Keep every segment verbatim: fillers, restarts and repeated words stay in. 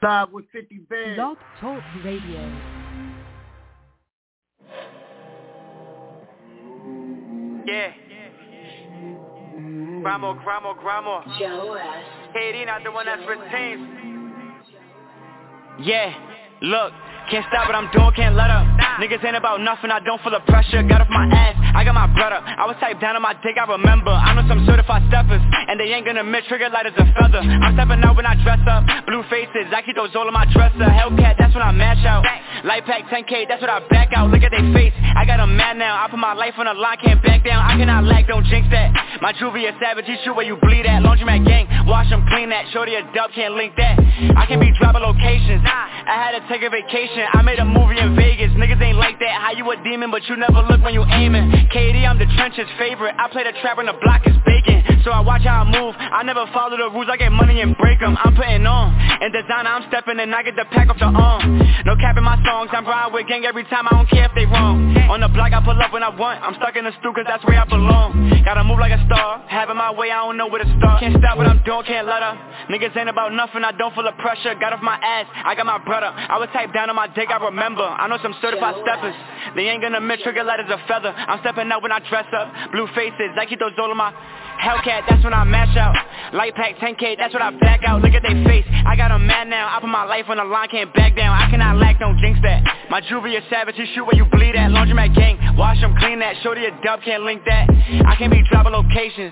Live with fifty Band. Blog Talk Radio. Yeah. Grandma, grandma, grandma. Katie, not the one that's for teams. Yeah, look. Can't stop what I'm doing, can't let up. Niggas ain't about nothing, I don't feel the pressure. Got off my ass, I got my brother. I was typed down on my dick, I remember. I know some certified steppers, and they ain't gonna miss. Trigger light as a feather. I'm stepping out when I dress up. Blue faces, I keep those all on my dresser. Hellcat, that's when I mash out. Light pack ten K, that's what I back out. Look at they face, I got 'em mad now. I put my life on the line, can't back down. I cannot lag, don't jinx that. My juvie is savage, you shoot where you bleed at. Laundromat gang, wash 'em, clean that. Shorty a dub, can't link that. I can't be dropping locations. I had to take a vacation, I made a movie in Vegas. Niggas ain't like that, how you a demon but you never look when you aiming. K D, I'm the trenches favorite. I play the trap when the block is bacon. So I watch how I move, I never follow the rules. I get money and break them, I'm putting on. In designer, I'm stepping in, I get the pack off the arm. No cap in my songs, I'm riding with gang every time, I don't care if they wrong. On the block, I pull up when I want. I'm stuck in the stew cause that's where I belong. Gotta move like a star, having my way, I don't know where to start. Can't stop what I'm doing, can't let up. Niggas ain't about nothing, I don't feel the pressure. Got off my ass, I got my brother. I was typed down on my dick, I remember. I know some certified steppers, they ain't gonna miss. Trigger light as a feather. I'm stepping out when I dress up. Blue faces, I keep those all in my Hellcat, that's when I mash out. Light pack ten K, that's what I back out. Look at they face, I got 'em mad now. I put my life on the line, can't back down. I cannot lack, don't jinx that. My juvie is savage, you shoot where you bleed at. Laundromat gang, wash 'em, clean that. Shorty a dub, can't link that. I can't be dropping locations.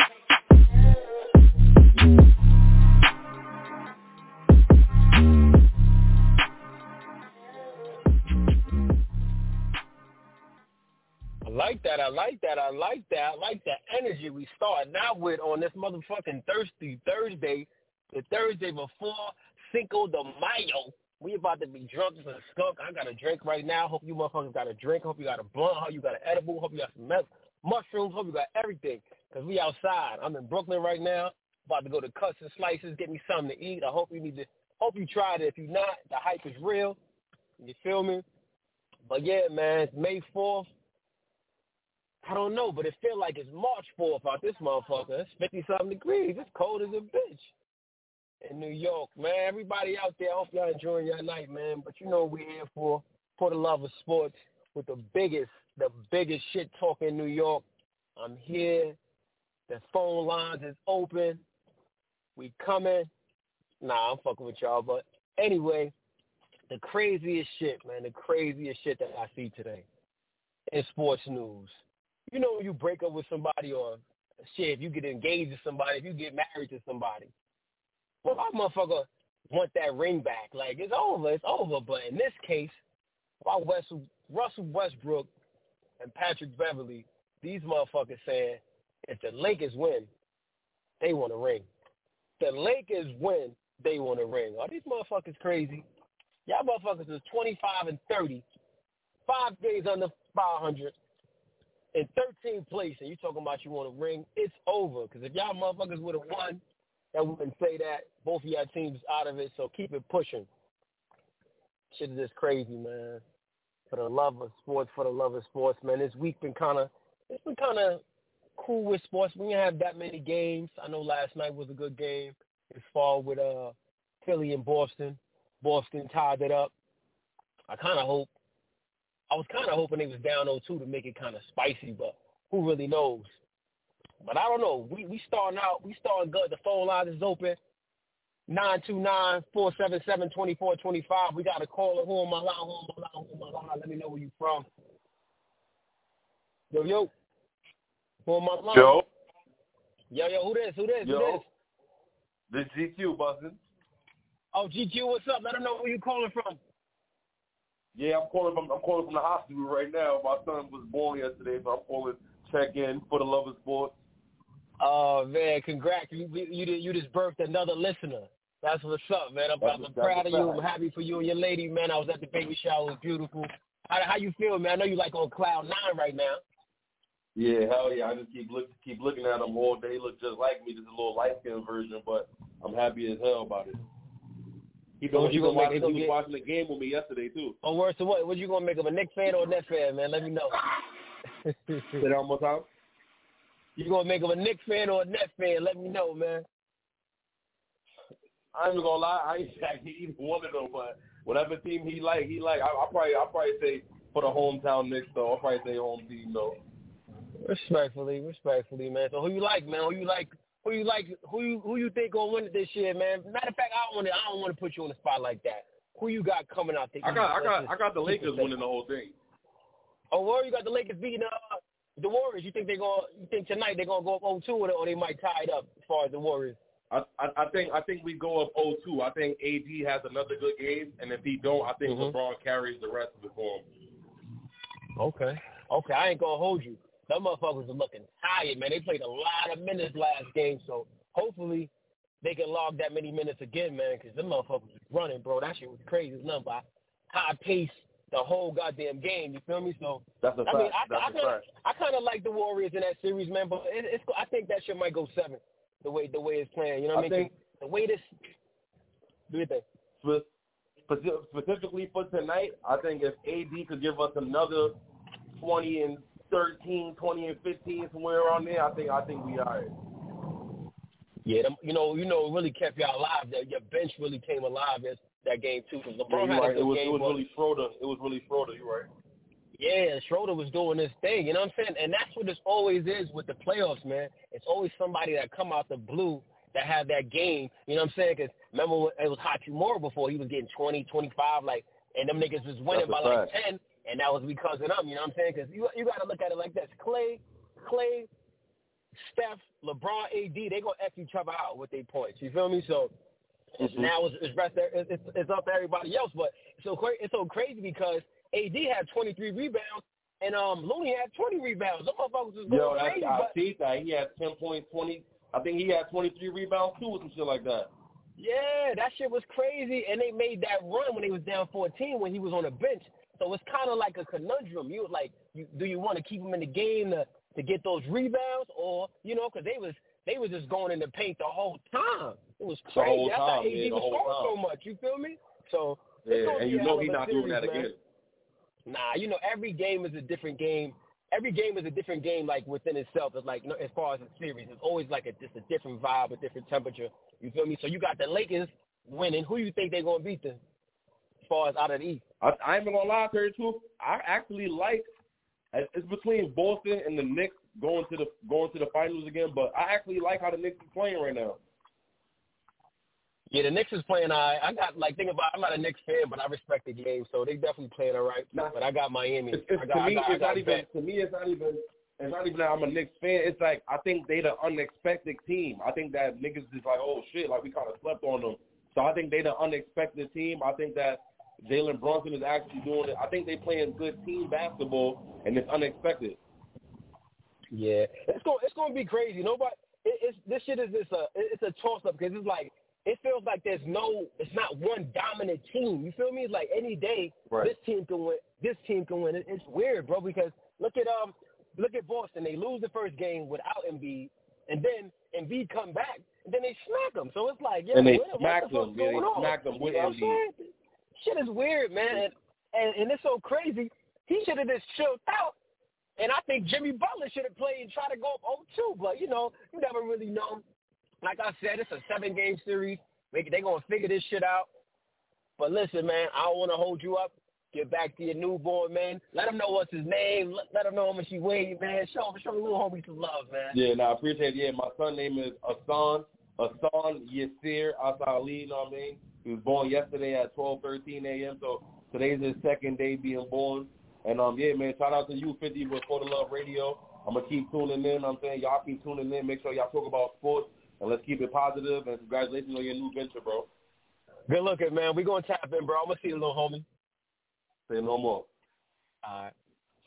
I like that, I like that, I like that, I like that energy we start now with on this motherfucking Thirsty Thursday, the Thursday before Cinco de Mayo. We about to be drunk as a skunk. I got a drink right now. Hope you motherfuckers got a drink. Hope you got a blunt. Hope you got an edible. Hope you got some meth, mushrooms. Hope you got everything. Because we outside. I'm in Brooklyn right now. About to go to Cuts and Slices, get me something to eat. I hope you need to, hope you tried it. If you not, the hype is real. You feel me? But yeah, man, it's May fourth. I don't know, but it feel like it's March fourth out this motherfucker. It's fifty-something degrees. It's cold as a bitch in New York, man. Everybody out there, I hope y'all enjoying your night, man. But you know what we're here for, for the love of sports, with the biggest, the biggest shit talk in New York. I'm here. The phone lines is open. We coming. Nah, I'm fucking with y'all. But anyway, the craziest shit, man, the craziest shit that I see today in sports news. You know when you break up with somebody or shit, if you get engaged to somebody, if you get married to somebody, well, my motherfucker want that ring back. Like, it's over, it's over. But in this case, about Russell, Russell Westbrook and Patrick Beverley, these motherfuckers saying if the Lakers win, they want a ring. The Lakers win, they want a ring. Are these motherfuckers crazy? Y'all motherfuckers is twenty-five and thirty, five days under five hundred. In thirteenth place, and you talking about you want a ring, it's over. Because if y'all motherfuckers would have won, that wouldn't say that. Both of y'all teams out of it, so keep it pushing. Shit is just crazy, man. For the love of sports, for the love of sports, man. This week been kind of, it's been kind of cool with sports. We didn't have that many games. I know last night was a good game. It's fall with uh, Philly and Boston. Boston tied it up. I kind of hope. I was kind of hoping they was down oh two to make it kind of spicy, but who really knows? But I don't know. We we starting out. We starting good. The phone line is open. nine two nine, four seven seven, two four two five. We got a caller. Who on my line? Who on my line? Who on my line? Let me know where you from. Yo, yo. Who on my line? Yo. Yo, yo. Who this? Who this? Yo. Who this? This G Q, bustin'. Oh, G Q, what's up? Let them know where you calling from. Yeah, I'm calling from I'm calling from the hospital right now. My son was born yesterday, so I'm calling check in for the love of sports. Oh man, congrats! You you you just birthed another listener. That's what's up, man. I'm, I'm proud of you. I'm happy for you and your lady, man. I was at the baby shower. It was beautiful. How how you feel, man? I know you like on cloud nine right now. Yeah, hell yeah. I just keep look keep looking at them all day. He look just like me, just a little light skinned version, but I'm happy as hell about it. He, been, he, been watching, he was get... watching the game with me yesterday, too. Oh, worse to what? What you going to make him, a Knicks fan or a Nets fan, man? Let me know. Say that one more time. You going to make him a Knicks fan or a Nets fan? Let me know, man. I ain't gonna lie, I ain't exactly either one of them, but whatever team he like, he like. I, I probably, I probably say for the hometown Knicks though. I'll probably say home team though. Respectfully, respectfully, man. So who you like, man? Who you like? Who you like? Who you who you think gonna win it this year, man? Matter of fact, I don't want to. I don't want to put you on the spot like that. Who you got coming out there? I got, I got, I got the Lakers winning the whole thing. Oh, where you got the Lakers beating uh, the Warriors? You think they gonna? You think tonight they're gonna go up oh two, or, or they might tie it up as far as the Warriors? I, I, I think, I think we go up oh two. I think A D has another good game, and if he don't, I think mm-hmm. LeBron carries the rest of it for him. Okay, okay, I ain't gonna hold you. Them motherfuckers are looking tired, man. They played a lot of minutes last game, so hopefully they can log that many minutes again, man, because them motherfuckers was running, bro. That shit was crazy. It's nothing but high pace the whole goddamn game. You feel me? So that's a fact. I mean, I, that's I, a kinda, fact. I kind of like the Warriors in that series, man. But it, it's I think that shit might go seven. The way the way it's playing, you know what I mean? Think, the way this. Do you think? Specifically for tonight, I think if A D could give us another twenty and thirteen, twenty and fifteen, somewhere around there, I think I think we are. Yeah, them, you know, you know, it really kept y'all alive. That your bench really came alive as that game too. Because LeBron yeah, had right. a good it was, game. It was really Schroeder. It was really Schroeder. You're right. Yeah, Schroeder was doing this thing. You know what I'm saying? And that's what this always is with the playoffs, man. It's always somebody that come out the blue that had that game. You know what I'm saying? Because remember when it was Hachimura before, he was getting twenty, twenty-five, like, and them niggas was winning by like ten, and that was because of them. You know what I'm saying? Because you you got to look at it like this: Clay, Clay, Steph, LeBron, A D, they gonna F each other out with their points. You feel me? So it's mm-hmm. now it's it's, rest, it's it's up to everybody else. But it's so cra- it's so crazy because A D had twenty-three rebounds and um Looney had twenty rebounds. Some motherfuckers was going Yo, crazy. I but, see that he had ten points, twenty. I think he had twenty-three rebounds too, or some shit like that. Yeah, that shit was crazy, and they made that run when they was down fourteen when he was on the bench. So it's kind of like a conundrum. You like, you, do you want to keep him in the game to, to get those rebounds, or you know, because they was they was just going in the paint the whole time. It was crazy. The whole That's time, how A D yeah, was scoring so much. You feel me? So yeah, and you know he's not series, doing that man. again. Nah, you know every game is a different game. Every game is a different game, like within itself. It's like, as far as a series, it's always like a just a different vibe, a different temperature. You feel me? So you got the Lakers winning. Who you think they're gonna beat them? As far as out of the East, I, I ain't gonna lie, tell you the truth. I actually like it's between Boston and the Knicks going to the going to the finals again. But I actually like how the Knicks is playing right now. Yeah, the Knicks is playing. I I got like think about. I'm not a Knicks fan, but I respect the game, so they definitely playing all right. Nah, but I got Miami. It's, it's, I got, to me, I got, it's I got not even. To me, it's not even. It's not even that I'm a Knicks fan. It's like I think they the unexpected team. I think that niggas is like, oh shit, like we kind of slept on them. So I think they the unexpected team. I think that Jalen Brunson is actually doing it. I think they playing good team basketball, and it's unexpected. Yeah, it's going it's going to be crazy. Nobody, it, it's this shit is this a it's a toss up because it's like it feels like there's no it's not one dominant team. You feel me? It's like any day right. this team can win. This team can win. It, it's weird, bro. Because look at um look at Boston. They lose the first game without Embiid, and then Embiid come back, and then they smack them. So it's like yeah, and they what, smack what the them. fuck's Yeah, going they on? smack them with you know Embiid. Shit is weird, man, and, and and it's so crazy. He should have just chilled out. And I think Jimmy Butler should have played and tried to go up oh two, but, you know, you never really know. Like I said, it's a seven-game series. They're going to figure this shit out. But listen, man, I don't want to hold you up. Get back to your newborn, man. Let him know what's his name. Let, let him know how much he weighs, man. Show him, show the little homie some love, man. Yeah, no, I appreciate it. Yeah, my son's name is Asan, Asan Yasir Asali, you know what I mean? He was born yesterday at twelve thirteen a.m., so today's his second day being born. And, um, yeah, man, shout out to U fifty with For the Love Radio. I'm going to keep tuning in. I'm saying y'all keep tuning in. Make sure y'all talk about sports, and let's keep it positive. And congratulations on your new venture, bro. Good looking, man. We're going to tap in, bro. I'm going to see you, little homie. Say no more. All right.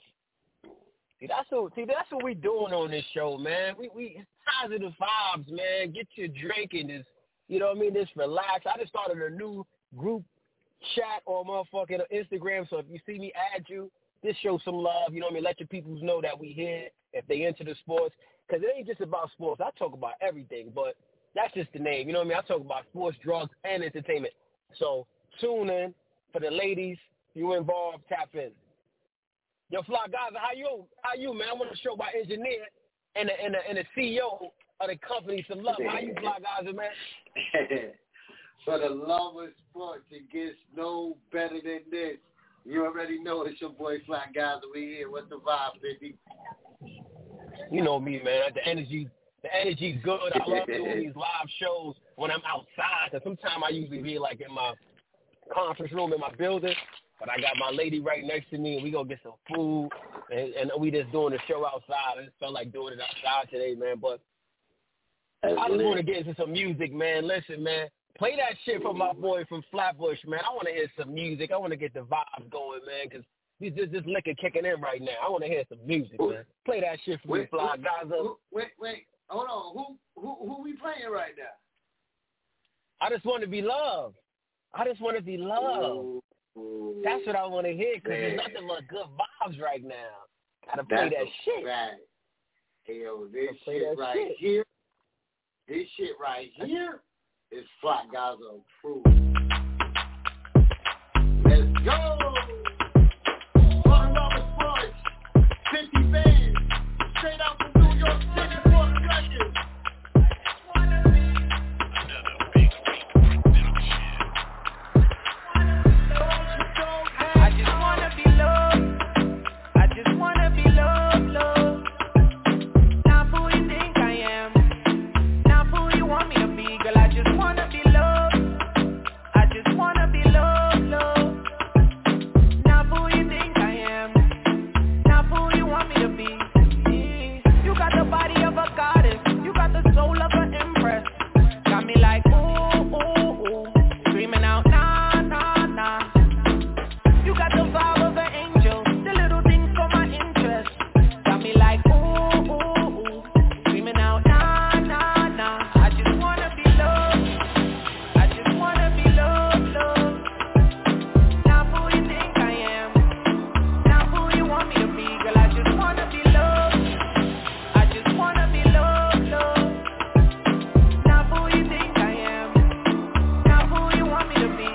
See, that's what, see, that's what we doing on this show, man. We, we positive vibes, man. Get your drink and just, you know what I mean, just relax. I just started a new group chat on motherfucking Instagram, so if you see me add you, just show some love, you know what I mean? Let your peoples know that we here if they into the sports. Because it ain't just about sports. I talk about everything, but that's just the name. You know what I mean? I talk about sports, drugs, and entertainment. So tune in. For the ladies, you involved, tap in. Yo, Fly Gaza, how you? How you, man? I want to show my engineer and the, and, the, and the C E O of the company some love. How you, Fly Gaza, man? For the love of sports, it gets no better than this. You already know it's your boy Flat Gaza. We here. What's the vibe, baby? You know me, man. The energy, the energy's good. I love doing these live shows when I'm outside. Cause sometimes I usually be like in my conference room in my building, but I got my lady right next to me, and we gonna get some food, and, and we just doing the show outside. I just felt like doing it outside today, man. But I just want to get into some music, man. Listen, man. Play that shit from my boy from Flatbush, man. I want to hear some music. I want to get the vibes going, man, because this, this, this liquor kicking in right now. I want to hear some music, man. Play that shit from wait, the Fly Gaza. Wait, wait, hold on. Who, who, who we playing right now? I just want to be loved. I just want to be loved. Ooh, ooh, That's what I want to hear, because there's nothing but good vibes right now. Gotta play That's that shit. Right. Hey, yo, this shit right shit. here, this shit right here. It's Flat Gaza approved. Let's go! One dollar sports, fifty bands, straight out from New York City for the record. I just wanna be loved. I just wanna be loved, loved. Not who you think I am. Not who you want me to be, girl. I just wanna be loved. I just wanna be loved, loved. Not who you think I am. Not who you want me to be. You got the body of a goddess. You got the soul of an empress. Got me like ooh, ooh, ooh. Screaming out nah, nah, nah. You got the vibe of an angel. The little things for my interest. Got me like ooh, ooh, ooh. Screaming out nah, nah, nah. I just wanna be loved. I just wanna be loved, loved. Not who you think I am. Not who you want me to be, girl. I just wanna be loved. I just wanna be loved, loved. Not who you think I am. Not who you want me to be.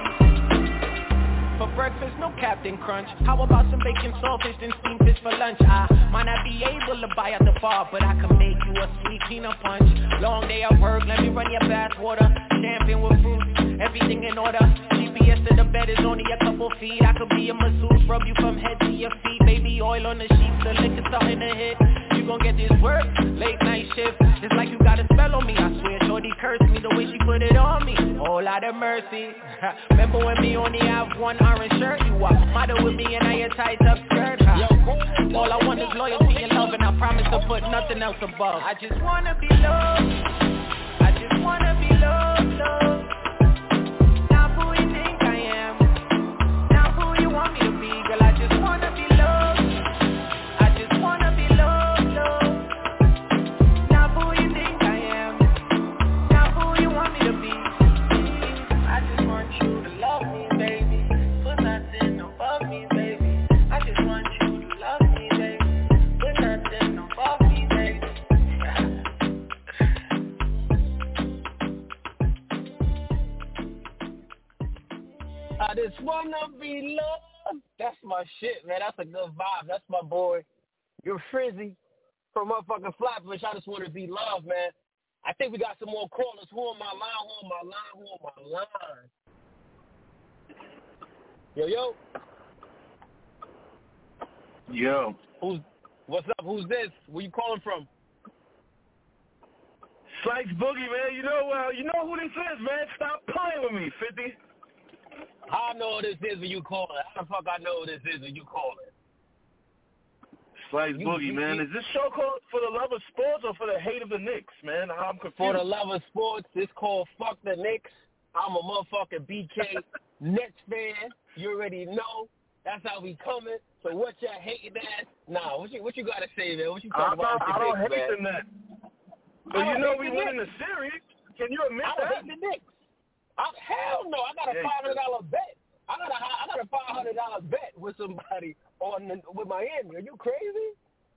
For breakfast, no Captain Crunch. How about some bacon, saltfish, and steamed fish for lunch? I might not be able to buy at the bar, but I can make you a sweet peanut punch. Long day at work, let me run your bath water. Champagne with fruit, everything in order. G P S to the bed is only a couple feet. I could be a masseuse, rub you from head to your feet. Baby oil on the sheets, the liquor starting to hit. You gon' get this work, late night shift. It's like you got a spell on me, I swear. Shorty cursed me the way she put it on me. Whole lot of mercy. Remember when me only have one orange shirt? You walk model with me and I a tight up skirt. Huh? All I want is loyalty and love, and I promise to put nothing else above. I just wanna be loved. I just wanna be loved, loved. Not who you think I am. Not who you want me to be, girl. I just wanna be loved. I just wanna be loved, loved. Not who you think I am. Not who you want me to be. I just want you to love me, baby. Put nothing above me, baby. I just want you to love me, baby. Put nothing above me, baby. I just wanna be loved. That's my shit, man. That's a good vibe. That's my boy. You're Frizzy from motherfucking Flatbush. I just want to be loved, man. I think we got some more callers. Who on my line? Who on my line? Who on my line? Yo, yo. Yo. Who's? What's up? Who's this? Where you calling from? Slice Boogie, man. You know, uh, you know who this is, man. Stop playing with me, fifty. How I know who this is when you call it? How the fuck I know who this is when you call it? Slice You- Boogie, you- man. you- Is this show called For the Love of Sports or For the Hate of the Knicks, man? I'm confused. For the love of sports, it's called Fuck the Knicks. I'm a motherfucking B K Nets fan. You already know. That's how we coming. So what you hating at? Nah, what you what you gotta say, man? What you talking I'm about? not, with I the don't Knicks, hate man? the Nets. But I you don't know hate we the winning the Knicks. series. Can you admit I don't that? hate the Knicks. I, hell no, I got a Yeah, five hundred dollar bet. I got a I got a five hundred dollar bet with somebody on the, with Miami. Are you crazy?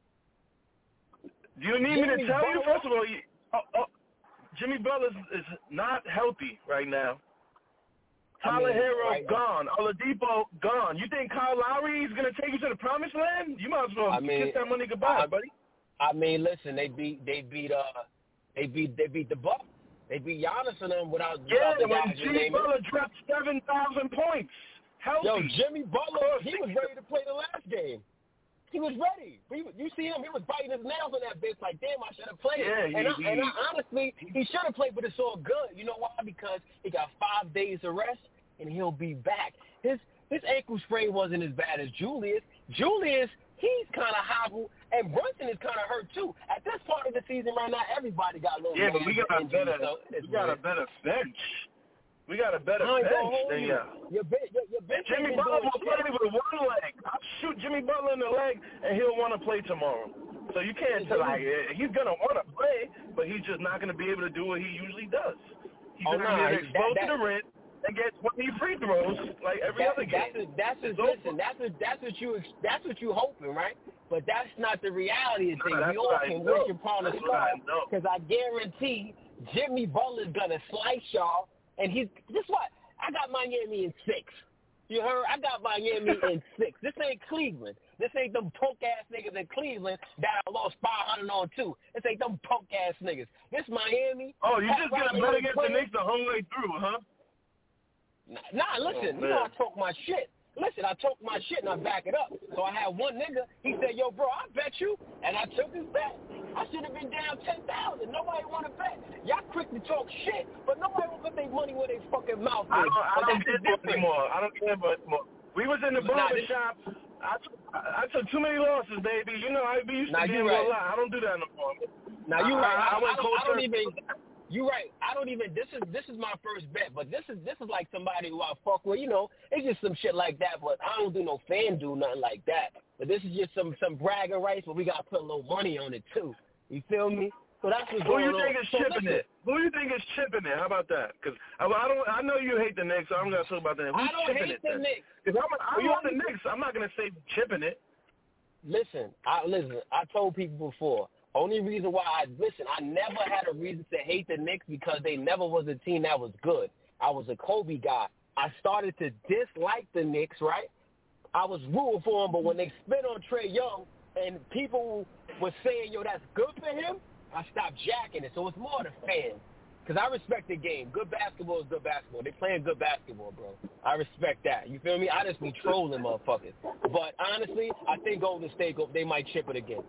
Do you need me Jimmy to tell you? Butler? First of all, you, oh, oh, Jimmy Butler is, is not healthy right now. I Tyler mean, Hero right now. gone. Oladipo gone. You think Kyle Lowry is going to take you to the promised land? You might as well I mean, kiss that money goodbye, I, buddy. I mean, listen, they beat they beat uh they beat they beat the Bucks. They beat Giannis and them without, yeah, without the when guys you Jimmy name Butler it. dropped seven thousand points. Healthy. Yo, Jimmy Butler, he was ready to play the last game. He was ready. He, you see him, he was biting his nails on that bitch like, damn, I should have played. Yeah, he, and, I, he, and I, honestly, he should have played, but it's all good. You know why? Because he got five days of rest, and he'll be back. His his ankle sprain wasn't as bad as Julius. Julius, he's kind of hobbled, and Brunson is kind of hurt, too. At this part of the season right now, everybody got a little Yeah, but we got a better, so we got a better bench. We got a better bench than you. Your, your, your bench Jimmy Butler will play with one leg. I'll shoot Jimmy Butler in the leg, and he'll want to play tomorrow. So you can't tell, like, he's going to want to play, but he's just not going to be able to do what he usually does. He's oh, going to nah, be able to explode that, that, to the rim and get twenty free throws like every that, other game. That's, a, that's, a, listen, that's, a, that's, what you, that's what you hoping, right? But that's not the reality of things. Nah, we all can know. wish upon a star because I guarantee Jimmy Butler's going to slice y'all. And he's, this what? I got Miami in six. You heard? I got Miami in six. This ain't Cleveland. This ain't them punk-ass niggas in Cleveland that I lost five hundred on two. This ain't them punk-ass niggas. This Miami. Oh, you just got to bet against the Knicks the whole way through, huh? Nah, listen. Oh, you know I talk my shit. Listen, I talk my shit and I back it up. So I had one nigga. He said, yo, bro, I bet you. And I took his bet. I should have been down ten thousand. Nobody want to bet. Y'all quick to talk shit, but nobody want to put their money where their fucking mouth is. I don't, I don't care difference. anymore. I don't care about anymore. We was in the barber nah, shop. I, t- I took too many losses, baby. You know, I used to nah, be in right. a lot. I don't do that no more. Now, you're right. I, I, I, went I, don't, I don't even... You're right. I don't even. This is this is my first bet, but this is this is like somebody who I fuck with. You know, it's just some shit like that. But I don't do no fan do nothing like that. But this is just some some bragging rights. But we got to put a little money on it too. You feel me? So that's what's Who going you on. think is so chipping listen, it? Who you think is chipping it? How about that? Because I, I don't. I know you hate the Knicks, so I'm gonna talk about that. Who's I don't chipping hate it? the Knicks. Because I'm, I'm on the Knicks. I'm not gonna say chipping it. Listen, I listen. I told people before. Only reason why I listen, I never had a reason to hate the Knicks because they never was a team that was good. I was a Kobe guy. I started to dislike the Knicks, right? I was rooting for them, but when they spit on Trae Young and people were saying, yo, that's good for him, I stopped jacking it. So it's more the fans. Because I respect the game. Good basketball is good basketball. They playing good basketball, bro. I respect that. You feel me? I just be trolling motherfuckers. But honestly, I think Golden State, they might chip it again.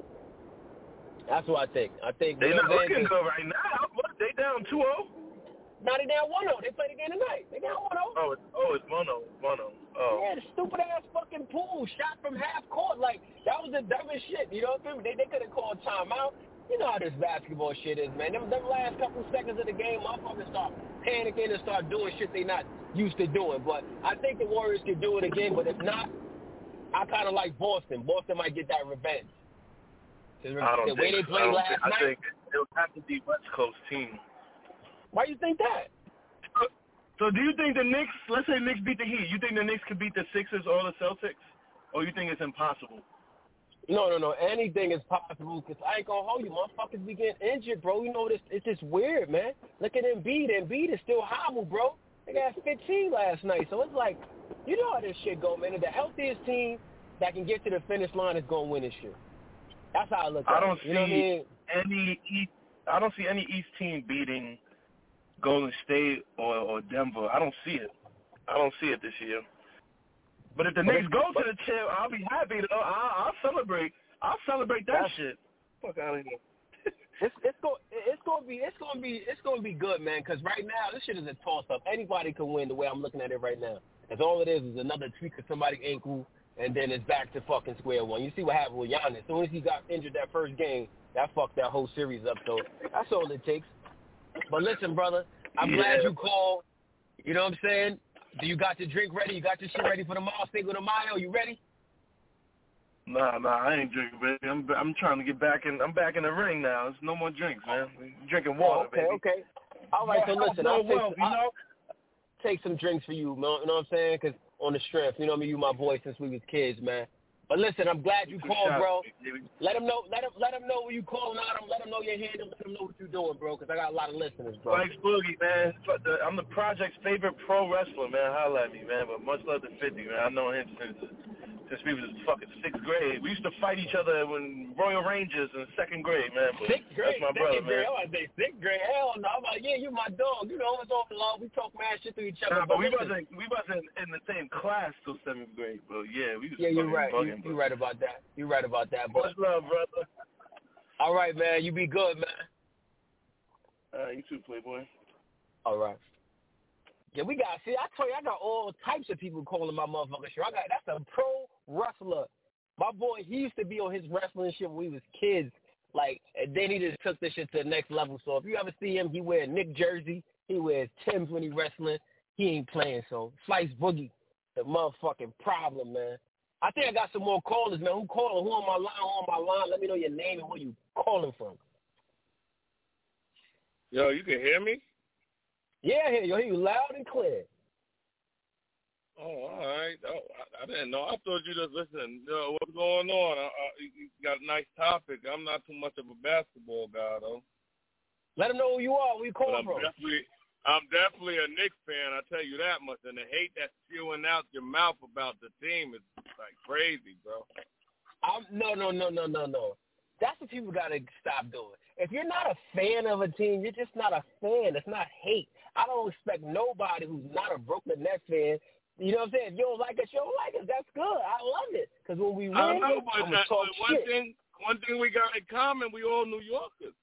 That's what I think. I think they're not looking good right now. What? They down two oh? Now they down one oh. They played again tonight. They down one oh. Oh, it's, oh, it's one oh. one oh. Oh. Yeah, the stupid-ass fucking pool shot from half court. Like, that was the dumbest shit. You know what I mean? They, they could have called timeout. You know how this basketball shit is, man. Them, them last couple seconds of the game, motherfuckers start panicking and start doing shit they not used to doing. But I think the Warriors could do it again. But if not, I kind of like Boston. Boston might get that revenge. I don't the way think, they played I last think, night. I think it'll have to be West Coast team. Why you think that? So, so do you think the Knicks, let's say Knicks beat the Heat, you think the Knicks could beat the Sixers or the Celtics? Or you think it's impossible? No, no, no. Anything is possible because I ain't going to hold you. Motherfuckers be getting injured, bro. You know, this, it's just weird, man. Look at Embiid. Embiid is still hobbled, bro. They got fifteen last night. So it's like, you know how this shit go, man. And the healthiest team that can get to the finish line is going to win this shit. That's how I look at it. I don't it. see You know what I mean? any East. I don't see any East team beating Golden State or, or Denver. I don't see it. I don't see it this year. But if the Knicks go to the chip, I'll be happy. To, I'll, I'll celebrate. I'll celebrate that shit. Fuck out of here. It's it's going it's going to be it's going to be it's going to be good, man. Because right now this shit is a toss up. Anybody can win the way I'm looking at it right now. Because all it is is another tweak of somebody's ankle. And then it's back to fucking square one. You see what happened with Giannis. As soon as he got injured that first game, that fucked that whole series up. So that's all it takes. But listen, brother, I'm yeah. glad you called. You know what I'm saying? Do you got your drink ready? You got your shit ready for tomorrow? Cinco de Mayo? You ready? Nah, nah, I ain't drinking, baby. I'm I'm trying to get back in. I'm back in the ring now. There's no more drinks, man. We're drinking water, oh, okay, baby. Okay, okay. All right, so listen, I'll take, well, some, I'll take some drinks for you, man. You know what I'm saying? Because on the strength, you know what I mean? You my boy since we was kids, man. But listen, I'm glad you called, bro. Let them know. Let them. Let them know where you calling out. Let them know your handle. Let them know what you're doing, bro. Because I got a lot of listeners, bro. Thanks, Boogie, man. I'm the project's favorite pro wrestler, man. Holla at me, man. But much love to fifty, man. I know him since since we was fucking sixth grade. We used to fight each other when Royal Rangers in second grade, man. But sixth grade? That's my brother, grade, man. I was say sixth grade. Hell no. I'm like, yeah, you my dog. You know, it's all love. We talk mad shit to each other. Nah, but we listen. wasn't we wasn't in the same class till seventh grade, but yeah, we was Yeah, you're right. bugging, You, you're right about that. You're right about that. But much love, brother. All right, man. You be good, man. Uh, you too, Playboy. All right. Yeah, we got, see, I told you, I got all types of people calling my motherfucking show. I got, that's a pro wrestler. My boy, he used to be on his wrestling shit when we was kids. Like, and then he just took this shit to the next level. So if you ever see him, he wear Nick jersey. He wears Tim's when he wrestling. He ain't playing. So Slice Boogie, the motherfucking problem, man. I think I got some more callers, man. Who calling? Who on my line? Who on my line? Let me know your name and where you calling from. Yo, you can hear me? Yeah, I hear you. I hear you loud and clear. Oh, all right. Oh, I, I didn't know. I thought you just listening. Yo, what's going on? I, I, you got a nice topic. I'm not too much of a basketball guy, though. Let them know who you are. Where you calling I'm from? Definitely, I'm definitely a Knicks fan. I tell you that much. And the hate that's spewing out your mouth about the team is like crazy, bro. I'm, no, no, no, no, no, no. That's what people got to stop doing. If you're not a fan of a team, you're just not a fan. It's not hate. I don't expect nobody who's not a Brooklyn Nets fan. You know what I'm saying? If you don't like us, you don't like us. That's good. I love it. Because when we win, I know, but I'm going to talk one shit. thing, one thing we got in common, we all New Yorkers.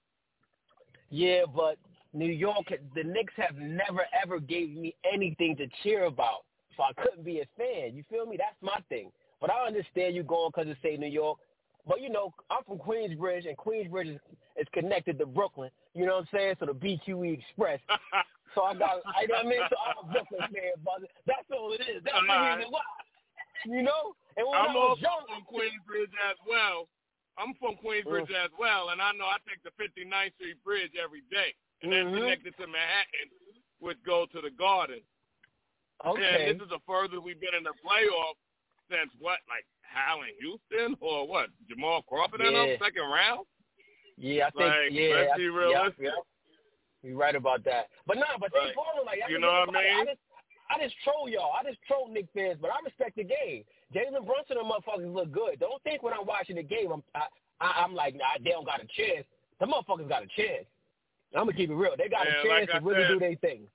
Yeah, but New York, the Knicks have never, ever gave me anything to cheer about. So I couldn't be a fan. You feel me? That's my thing. But I understand you going because it say New York. But, you know, I'm from Queensbridge, and Queensbridge is, is connected to Brooklyn. You know what I'm saying? So the B Q E Express. So I got, I know what I mean? So I'm a Brooklyn fan, brother. That's all it is. That's the reason why. You know? And when I'm I was also young, from Queensbridge as well. I'm from Queensbridge mm. as well, and I know I take the fifty-ninth Street Bridge every day. And mm-hmm. that's connected to Manhattan, which go to the Garden. Okay. And this is the furthest we've been in the playoffs since what, like Allen Houston or what? Jamal Crawford in yeah. them second round? Yeah, I think, like, yeah. Let's I, be realistic. Yeah, yeah. You're right about that. But nah, but they like, balling like you know what I mean? I just, I just troll y'all. I just troll Knicks fans, but I respect the game. Jalen Brunson and motherfuckers look good. Don't think when I'm watching the game, I'm I, I, I'm like, nah, they don't got a chance. The motherfuckers got a chance. I'm gonna keep it real. They got Man, a chance like to really said, do their thing.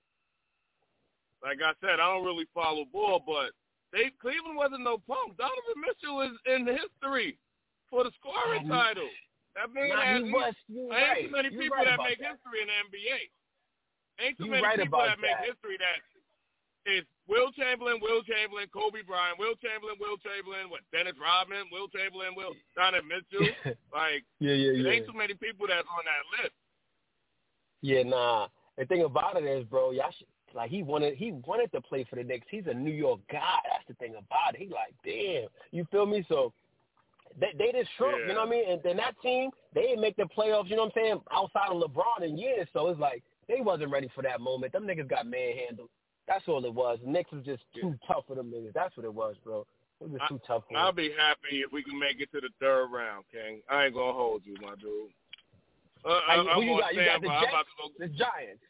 Like I said, I don't really follow ball, but they Cleveland wasn't no punk. Donovan Mitchell is in history for the scoring Mm-hmm. title. That man nah, has, he was, you ain't right. too many you people right that make that. history in the N B A. Ain't too you many right people that, that make history that is Will Chamberlain, Will Chamberlain, Kobe Bryant, Will Chamberlain, Will Chamberlain, what, Dennis Rodman, Will Chamberlain, Will Donovan Mitchell. Like, yeah, yeah, yeah. There ain't too many people that's on that list. Yeah, nah. The thing about it is, bro, y'all should, like he wanted he wanted to play for the Knicks. He's a New York guy. That's the thing about it. He like, damn, you feel me? So they they just shrunk, yeah. you know what I mean? And then that team, they didn't make the playoffs, you know what I'm saying, outside of LeBron in years. So it's like they wasn't ready for that moment. Them niggas got manhandled. That's all it was. The Knicks was just too yeah. tough for them niggas. That's what it was, bro. It was just I, too tough for I'll them. be happy if we can make it to the third round, King. I ain't gonna hold you, my dude. Uh, I, who I'm you on got? You got the I'm Jets, about to go. the Giants.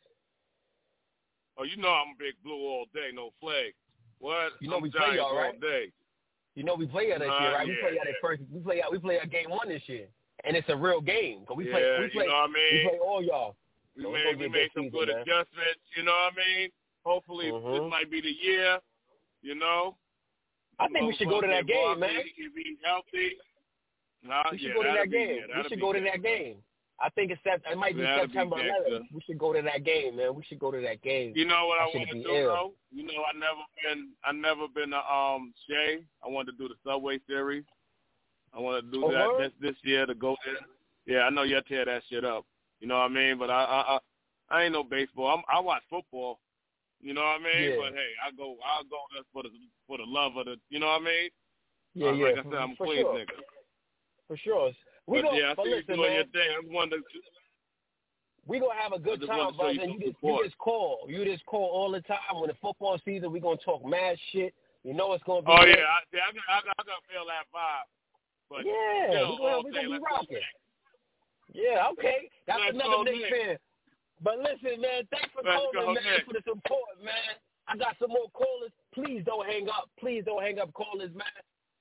Oh, you know I'm a big blue all day, no flag. What? You know I'm we play y'all, right? all day. You know we play y'all this uh, year, right? Yeah, we play y'all yeah. that first. We play y'all. We play y'all game one this year, and it's a real game. Cause we yeah, play. We play. You know what I mean? We play all y'all. We so made we made some season, good man. adjustments. You know what I mean? Hopefully mm-hmm. this might be the year. You know. I think we should go to that game, man. If he's healthy. Nah, we should yeah, go to that be, game. Yeah, we should go to that game. I think it's it might be that'll September be eleventh. We should go to that game, man. We should go to that game. You know what I, I want to do, ill. though? You know, I never been, I never been to um Shea. I wanted to do the Subway Series. I want to do oh, that word? this this year to go there. Yeah, I know you'll tear that shit up. You know what I mean? But I, I, I, I ain't no baseball. I'm, I watch football. You know what I mean? Yeah. But hey, I go, I'll go just for the for the love of the. You know what I mean? Yeah, uh, yeah. Like I said, I'm a for Queens sure. nigga. For sure. We but go, yeah, I but see listen, you doing man. your thing. I just wanted to. We gonna have a good time, brother. You, you, just, you just call. You just call all the time. When the football season, we gonna talk mad shit. You know it's gonna be. Oh good. yeah, I, I, I, I, I gotta feel that vibe. But yeah, still, we gonna, we gonna be rocking. Yeah, okay. That's Let's another Knicks fan. But listen, man, thanks for Let's calling, go, man, Nick. for the support, man. I got some more callers. Please don't hang up. Please don't hang up, callers, man.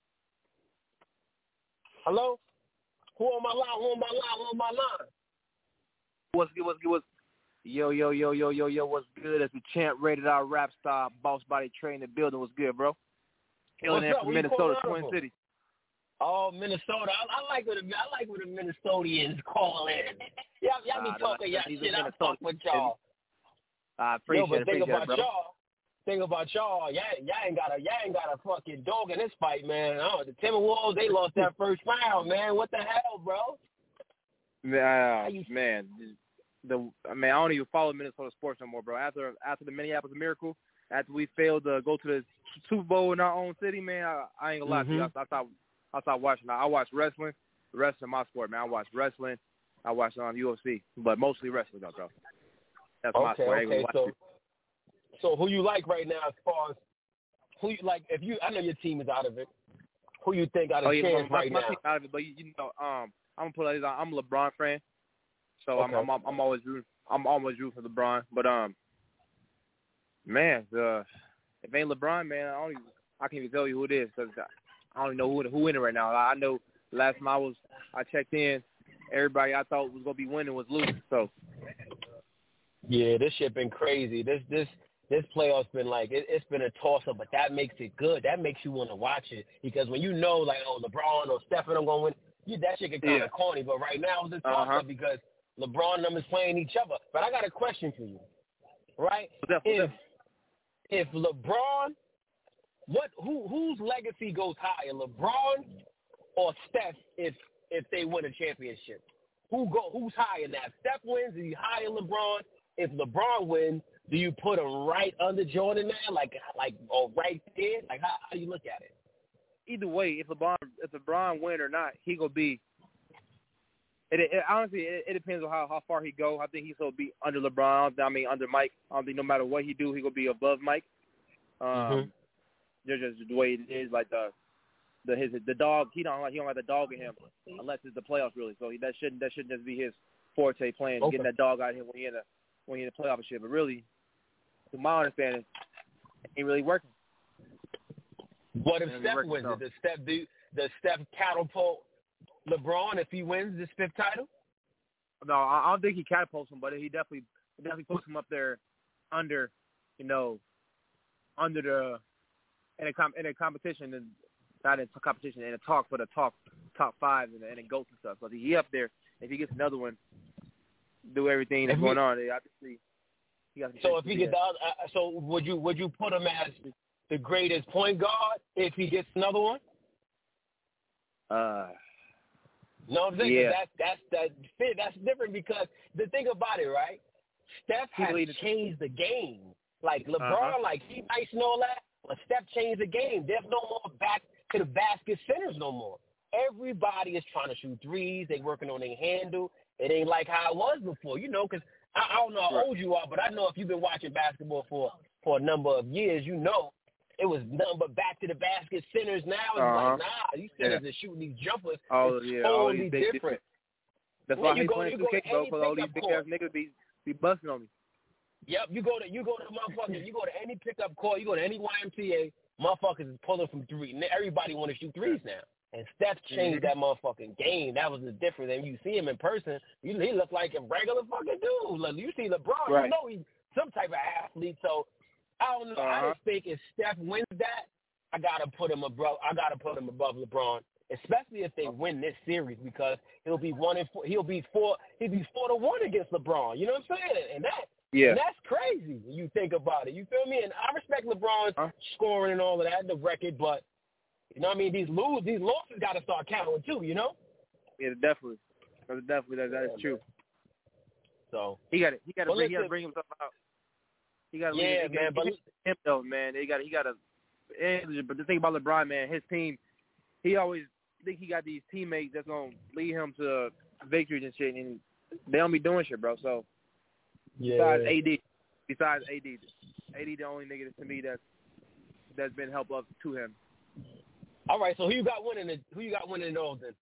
Hello? Who on my line? Who on my line? Who on my line? What's good? What's good? What's Yo, yo, yo, yo, yo, yo, what's good? As the champ rated our rap star, Boss Body Training building. What's good, bro? Killing it from Minnesota, Twin Cities. Oh, Minnesota. I, I like what the, I like what the Minnesotians call in. Y'all, y'all be uh, talking y'all shit. I fuck with y'all. I appreciate Yo, but it. Think appreciate about it, bro. y'all. Think about y'all. Y'all, y'all ain't got a y'all ain't got a fucking dog in this fight, man. Oh, the Timberwolves, they lost that first round, man. What the hell, bro? Uh, man, the I mean, I don't even follow Minnesota sports no more, bro. After after the Minneapolis Miracle, after we failed to go to the Super Bowl in our own city, man, I, I ain't gonna lie mm-hmm. to you. I, I thought I stopped watching. I watch wrestling. The wrestling my sport, man. I watch wrestling. I watch um, U F C, but mostly wrestling, though, bro. That's okay, my sport. I ain't okay, gonna so, so who you like right now as far as who you like? If you, I know your team is out of it. Who you think got a oh, yeah, chance my, right my now? Team out of it, but you, you know, um, I'm gonna put it. I'm a LeBron fan, so okay. I'm, I'm I'm always rooting. I'm always rooting for LeBron. But um, man, the if it ain't LeBron, man, I don't even, I can't even tell you who it is because I don't even know who who in it right now. I know last time I was I checked in, everybody I thought was gonna be winning was losing. So yeah, this shit been crazy. This this this playoff's been like it, it's been a toss up, but that makes it good. That makes you want to watch it because when you know like oh LeBron or Stephen I'm gonna win, you, that shit get kind of yeah. corny. But right now it's a toss uh-huh. up because LeBron and them is playing each other. But I got a question for you, right? What's if if LeBron, what who whose legacy goes higher, LeBron or Steph? If if they win a championship, who go who's higher now? Steph wins, is he higher LeBron? If LeBron wins, do you put him right under Jordan now, like like or right there? Like how, how do you look at it? Either way, if LeBron if LeBron win or not, he gonna be. It, it honestly it, it depends on how, how far he go. I think he's gonna be under LeBron. I mean under Mike. I don't think no matter what he do, he gonna be above Mike. Um, mm-hmm. Just just the way it is, like the the his the dog. He don't like he don't have the dog in him unless it's the playoffs really. So he, that shouldn't that shouldn't just be his forte playing okay. getting that dog out of him when he in a when he in the playoff and shit. But really, to my understanding, it ain't really working. What if Steph working, wins? So. Does Steph do? Does Steph catapult LeBron if he wins this fifth title? No, I don't think he catapults him, but he definitely he definitely puts him up there under, you know, under the in a com- in a competition and not in a competition in a talk for the top top five and and goats and stuff. But he up there. If he gets another one, do everything that's if going he, on. I just see. He got so if he gets uh, so would you would you put him as the greatest point guard if he gets another one? Uh. No, I'm saying yeah. that's that's that that's different because the thing about it, right? Steph has changed the game. Like LeBron, uh-huh. like he nice and all that, but Steph changed the game. There's no more back to the basket centers no more. Everybody is trying to shoot threes. They working on their handle. It ain't like how it was before, you know. Because I, I don't know how old you are, but I know if you've been watching basketball for for a number of years, you know. It was nothing but back to the basket centers. Now it's uh-huh. like, nah, these centers yeah. are shooting these jumpers. Oh, it's yeah. totally oh, they, different. That's when why he's playing two K, bro, because all these big ass niggas be be busting on me. Yep, you go to you go to motherfuckers, you go to any pickup call, you go to any Y M C A, motherfuckers is pulling from three. Everybody want to shoot threes now. And Steph changed mm-hmm. that motherfucking game. That was the difference. And you see him in person, he, he look like a regular fucking dude. Like, you see LeBron, right. you know he's some type of athlete. So I don't know. Uh-huh. I just think if Steph wins that, I gotta put him above. I gotta put him above LeBron, especially if they win this series because he'll be one and four. He'll be four. He'll be four to one against LeBron. You know what I'm saying? And that, yeah, and that's crazy when you think about it. You feel me? And I respect LeBron's huh? scoring and all of that, the record, but you know what I mean? These lose, these losses got to start counting too. You know? Yeah, definitely. Definitely, that, that is true. So he got it. He got to bring. listen, He got to bring himself out. He got to. Yeah, leave, man. But him though, man, he got. He got to. But the thing about LeBron, man, his team, he always think he got these teammates that's gonna lead him to victories and shit, and they don't be doing shit, bro. So yeah. besides A D, besides A D, A D the only nigga to me that's that's been help up to him. All right, so who you got winning? The, who you got winning those then?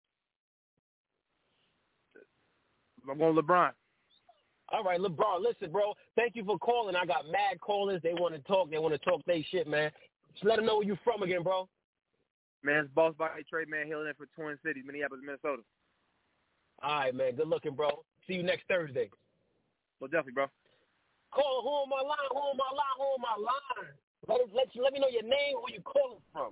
I'm going LeBron. All right, LeBron. Listen, bro. Thank you for calling. I got mad callers. They want to talk. They want to talk they shit, man. Just let them know where you from again, bro. Man, it's Boss Body Trey, man, hailing in for Twin Cities, Minneapolis, Minnesota. All right, man. Good looking, bro. See you next Thursday. Well, definitely, bro. Call who on my line, who on my line, who on my line. Let, let, let me know your name, where you calling from.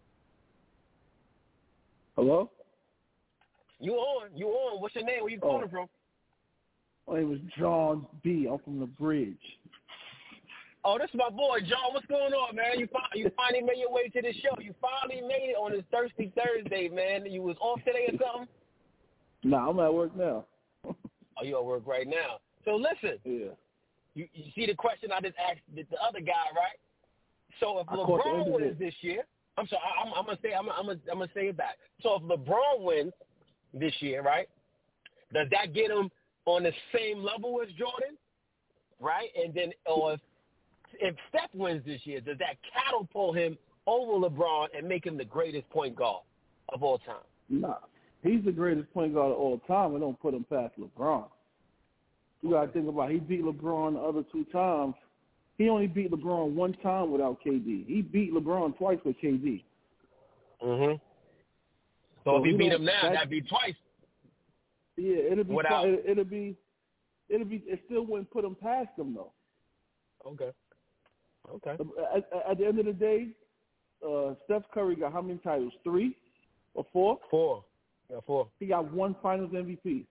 Hello? You on. You on. What's your name? Where you calling oh. from? My name is John B. I'm from the Bridge. Oh, this is my boy, John. What's going on, man? You fi- you finally made your way to the show. You finally made it on this Thirsty Thursday, man. You was off today or something? Nah, I'm at work now. Oh, you at work right now. So listen. Yeah. You, you see the question I just asked the, the other guy, right? So if I LeBron wins this year, I'm sorry, I, I'm, I'm gonna say, I'm, I'm, gonna, I'm gonna say it back. So if LeBron wins this year, right? Does that get him on the same level as Jordan, right? And then, or if, if Steph wins this year, does that catapult him over LeBron and make him the greatest point guard of all time? Nah, he's the greatest point guard of all time. I don't put him past LeBron. You got to think about it. He beat LeBron the other two times. He only beat LeBron one time without K D. He beat LeBron twice with K D. Mm-hmm. So, so if he beat him now, that, that'd be twice. Yeah, it'll be, without. It, it'll be, it'll be, it still wouldn't put him past him, though. Okay. Okay. At, at the end of the day, uh, Steph Curry got how many titles? Three or four? Four. Yeah, four. He got one Finals M V P.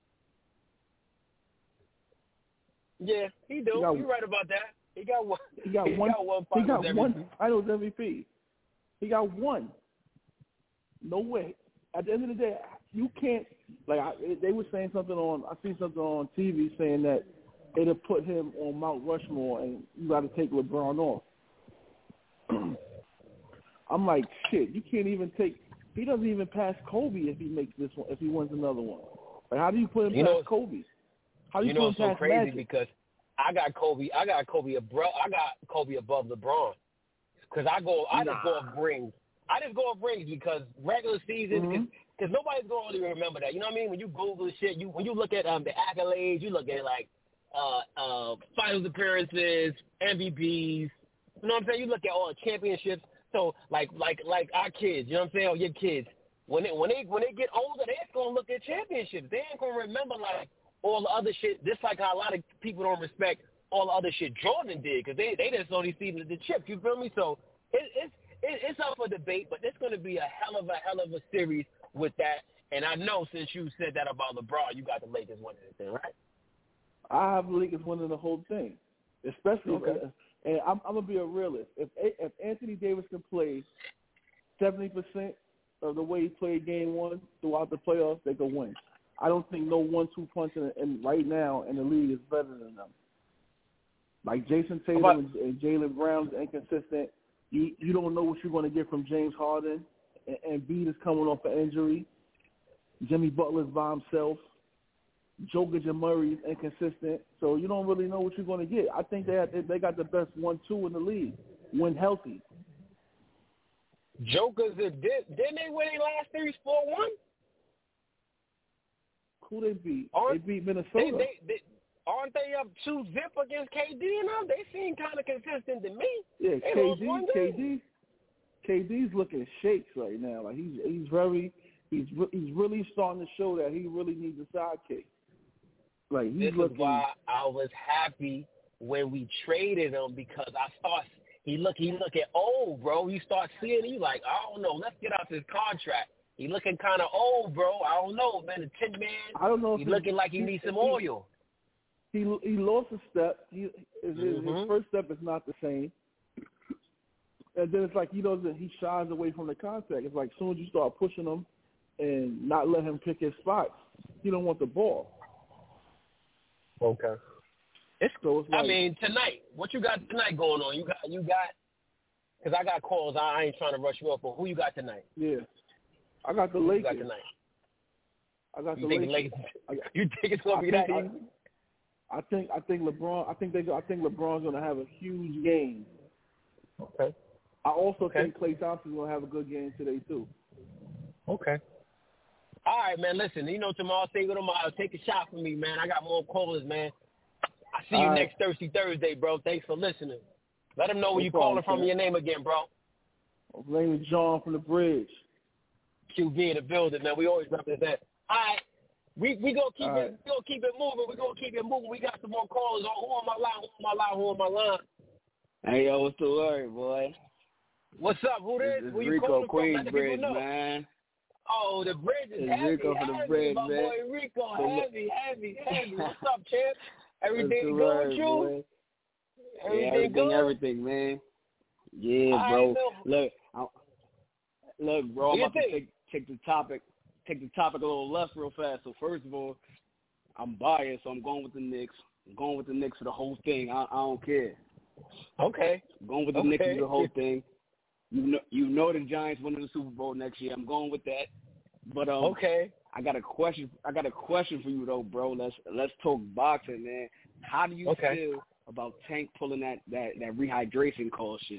Yeah, he do. You're right about that. He got one. He got he one. Got one he got M V P. one Finals M V P. He got one. No way. At the end of the day, you can't. Like I, they were saying something on. I seen something on T V saying that it'll put him on Mount Rushmore, and you got to take LeBron off. I'm like, shit. You can't even take. He doesn't even pass Kobe if he makes this one. If he wins another one, like how do you put him you past know, Kobe? How do you, you know, put him it's so past crazy Magic? because I got Kobe. I got Kobe above. I got Kobe above LeBron because I go. I nah. just go off rings. I just go off rings because regular season. Because mm-hmm. nobody's going to really remember that. You know what I mean? When you Google shit, you when you look at um the accolades, you look at like uh uh finals appearances, M V Ps. You know what I'm saying? You look at all the championships. So like like like our kids. You know what I'm saying? Or your kids. When they when they when they get older, they're gonna look at championships. They ain't gonna remember like all the other shit. Just like how a lot of people don't respect all the other shit Jordan did, because they they just only see the, the chip. You feel me? So it, it's it, it's up for debate, but it's gonna be a hell of a hell of a series with that. And I know since you said that about LeBron, you got the Lakers winning this thing, right? I have the Lakers winning the whole thing, especially. Okay. If, and I'm, I'm gonna be a realist. If if Anthony Davis can play seventy percent of the way he played Game One throughout the playoffs, they can win. I don't think no one-two punch in, in right now in the league is better than them. Like Jason Tatum about, and, and Jaylen Brown's inconsistent. You you don't know what you're going to get from James Harden, and, and Embiid is coming off an injury. Jimmy Butler's by himself. Jokic and Murray's inconsistent, so you don't really know what you're going to get. I think they have, they got the best one-two in the league when healthy. Jokers, did, didn't they win their last series four one? Who they beat? Aren't, they beat Minnesota. They, they, they, aren't they up two zip against K D and them? They seem kind of consistent to me. Yeah, they K lost D, one K game. D, K D's looking shakes right now. Like he's he's very he's he's really starting to show that he really needs a sidekick. Like he's this looking. is why I was happy when we traded him, because I start he look he look at old, bro. You start seeing him, you like, I don't know, let's get out this contract. He looking kind of old, bro. I don't know, man. The tin man. I don't know. He looking like he, he needs some he, oil. He he lost a step. He his, mm-hmm. his first step is not the same. And then it's like he doesn't. He shies away from the contact. It's like as soon as you start pushing him and not let him pick his spots, he don't want the ball. Okay. It's, so it's like, I mean, tonight, what you got tonight going on? You got you got because I got calls. I ain't trying to rush you up, but who you got tonight? Yeah. I got the Who Lakers. You got tonight? I got you the think Lakers. Lakers. You think it's gonna I be think, that I, easy? I think I think LeBron. I think they. I think LeBron's gonna have a huge game. Okay. I also okay. think Klay Thompson's gonna have a good game today too. Okay. All right, man. Listen, you know tomorrow, Cinco de Mayo. Take a shot for me, man. I got more callers, man. I see you All next right. Thursday, Thursday, bro. Thanks for listening. Let them know where no you problem, calling from and your name again, bro. My name is John from the Bridge. Q B in the building, man. We always represent. All right. We we gonna keep All it right. we gonna keep it moving. We gonna keep it moving. We got some more callers. Who on my line? Who on my line? Who on my line? Hey yo, what's the word, boy? What's up? Who this? It's Where you Rico, calling from? Let the Queensbridge, people know. man. Oh, the bridge is It's heavy. Rico for the heavy. bridge, my man. boy Rico, So, heavy, heavy, heavy. What's up, champ? Everything What's the good word, with you? boy? Everything yeah, everything, good? everything, man. Yeah, I bro. know. Look, I, look, bro. I'm What about you to think? take take the topic, take the topic a little left real fast. So first of all, I'm biased, so I'm going with the Knicks. I'm going with the Knicks for the whole thing. I, I don't care. Okay. I'm going with the Okay. Knicks for the whole thing. You know, you know the Giants winning the Super Bowl next year. I'm going with that. But um, okay. I got a question. I got a question for you though, bro. Let's let's talk boxing, man. How do you okay. feel about Tank pulling that, that, that rehydration call shit?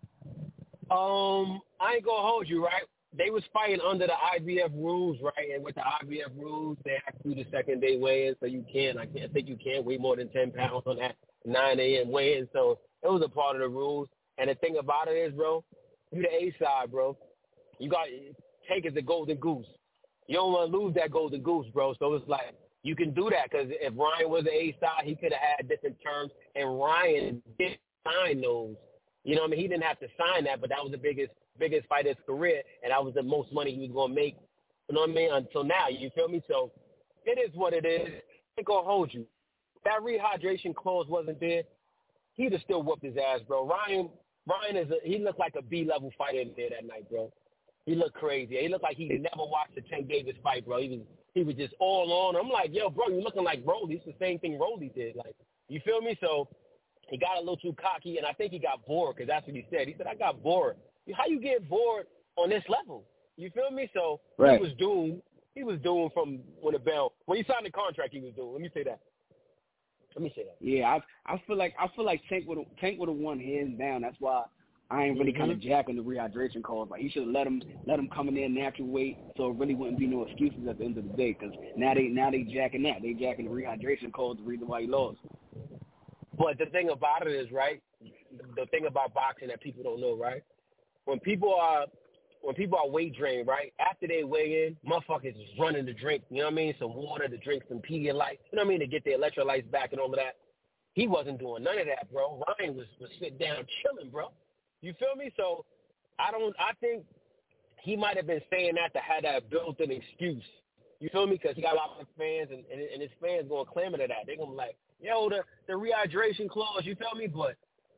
Um, I ain't gonna hold you, right? They was fighting under the I B F rules, right? And with the I B F rules, they have to do the second day weigh-in, so you can't. I can't think you can't weigh more than ten pounds on that nine a.m. weigh-in. So it was a part of the rules. And the thing about it is, bro, you the A side, bro. You got Tank is the golden goose. You don't want to lose that golden goose, bro. So it's like you can do that because if Ryan was the A side, he could have had different terms, and Ryan didn't sign those. You know what I mean? He didn't have to sign that, but that was the biggest biggest fight of his career, and that was the most money he was going to make, you know what I mean, until now. You feel me? So it is what it is. I ain't going to hold you. If that rehydration clause wasn't there, he'd have still whooped his ass, bro. Ryan Ryan is a, he looked like a B-level fighter in there that night, bro. He looked crazy. He looked like he never watched a Tank Davis fight, bro. He was he was just all on. I'm like, yo, bro, you looking like Rolly. It's the same thing Rolly did. Like, you feel me? So he got a little too cocky, and I think he got bored because that's what he said. He said, I got bored. How you get bored on this level? You feel me? So right. he was doomed. He was doomed from when the bell when he signed the contract. He was doomed. Let me say that. Let me say that. Yeah, I I feel like I feel like Tank would Tank would have won hands down. That's why I ain't really mm-hmm. kind of jacking the rehydration calls. Like he should have let him let him come in there natural weight, so it really wouldn't be no excuses at the end of the day. Because now they now they jacking that they jacking the rehydration calls. The reason why he lost. But the thing about it is, right? The thing about boxing that people don't know, right? When people are when people are weight drained, right? After they weigh in, motherfuckers is running to drink. You know what I mean? Some water to drink, some Pedialyte. You know what I mean? To get their electrolytes back and all of that. He wasn't doing none of that, bro. Ryan was was sitting down chilling, bro. You feel me? So I don't. I think he might have been saying that to have that built-in excuse. You feel me? Because he got a lot of fans, and, and, and his fans going to clamor to that. They're going to be like, yo, the, the rehydration clause, you feel me? But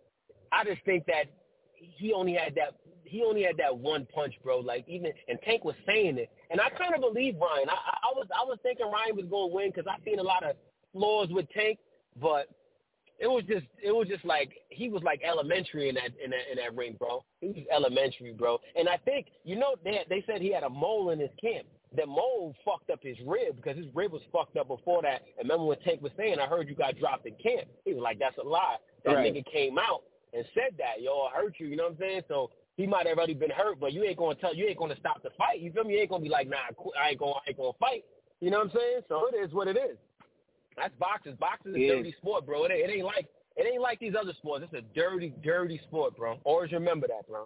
I just think that he only had that he only had that one punch, bro. Like even and Tank was saying it, and I kind of believe Ryan. I, I, I was I was thinking Ryan was going to win because I seen a lot of flaws with Tank, but it was just it was just like he was like elementary in that in that in that ring, bro. He was elementary, bro. And I think you know they they said he had a mole in his camp. The mole fucked up his rib because his rib was fucked up before that. And remember when Tank was saying, I heard you got dropped in camp. He was like, that's a lie. That right. nigga came out and said that, yo, I hurt you. You know what I'm saying? So he might have already been hurt, but you ain't gonna tell you ain't gonna stop the fight. You feel me? You ain't gonna be like, nah, I ain't gonna I ain't gonna fight. You know what I'm saying? So it is what it is. That's boxing. Boxing is a yeah. dirty sport, bro. It ain't, it ain't like it ain't like these other sports. It's a dirty, dirty sport, bro. Always remember that, bro.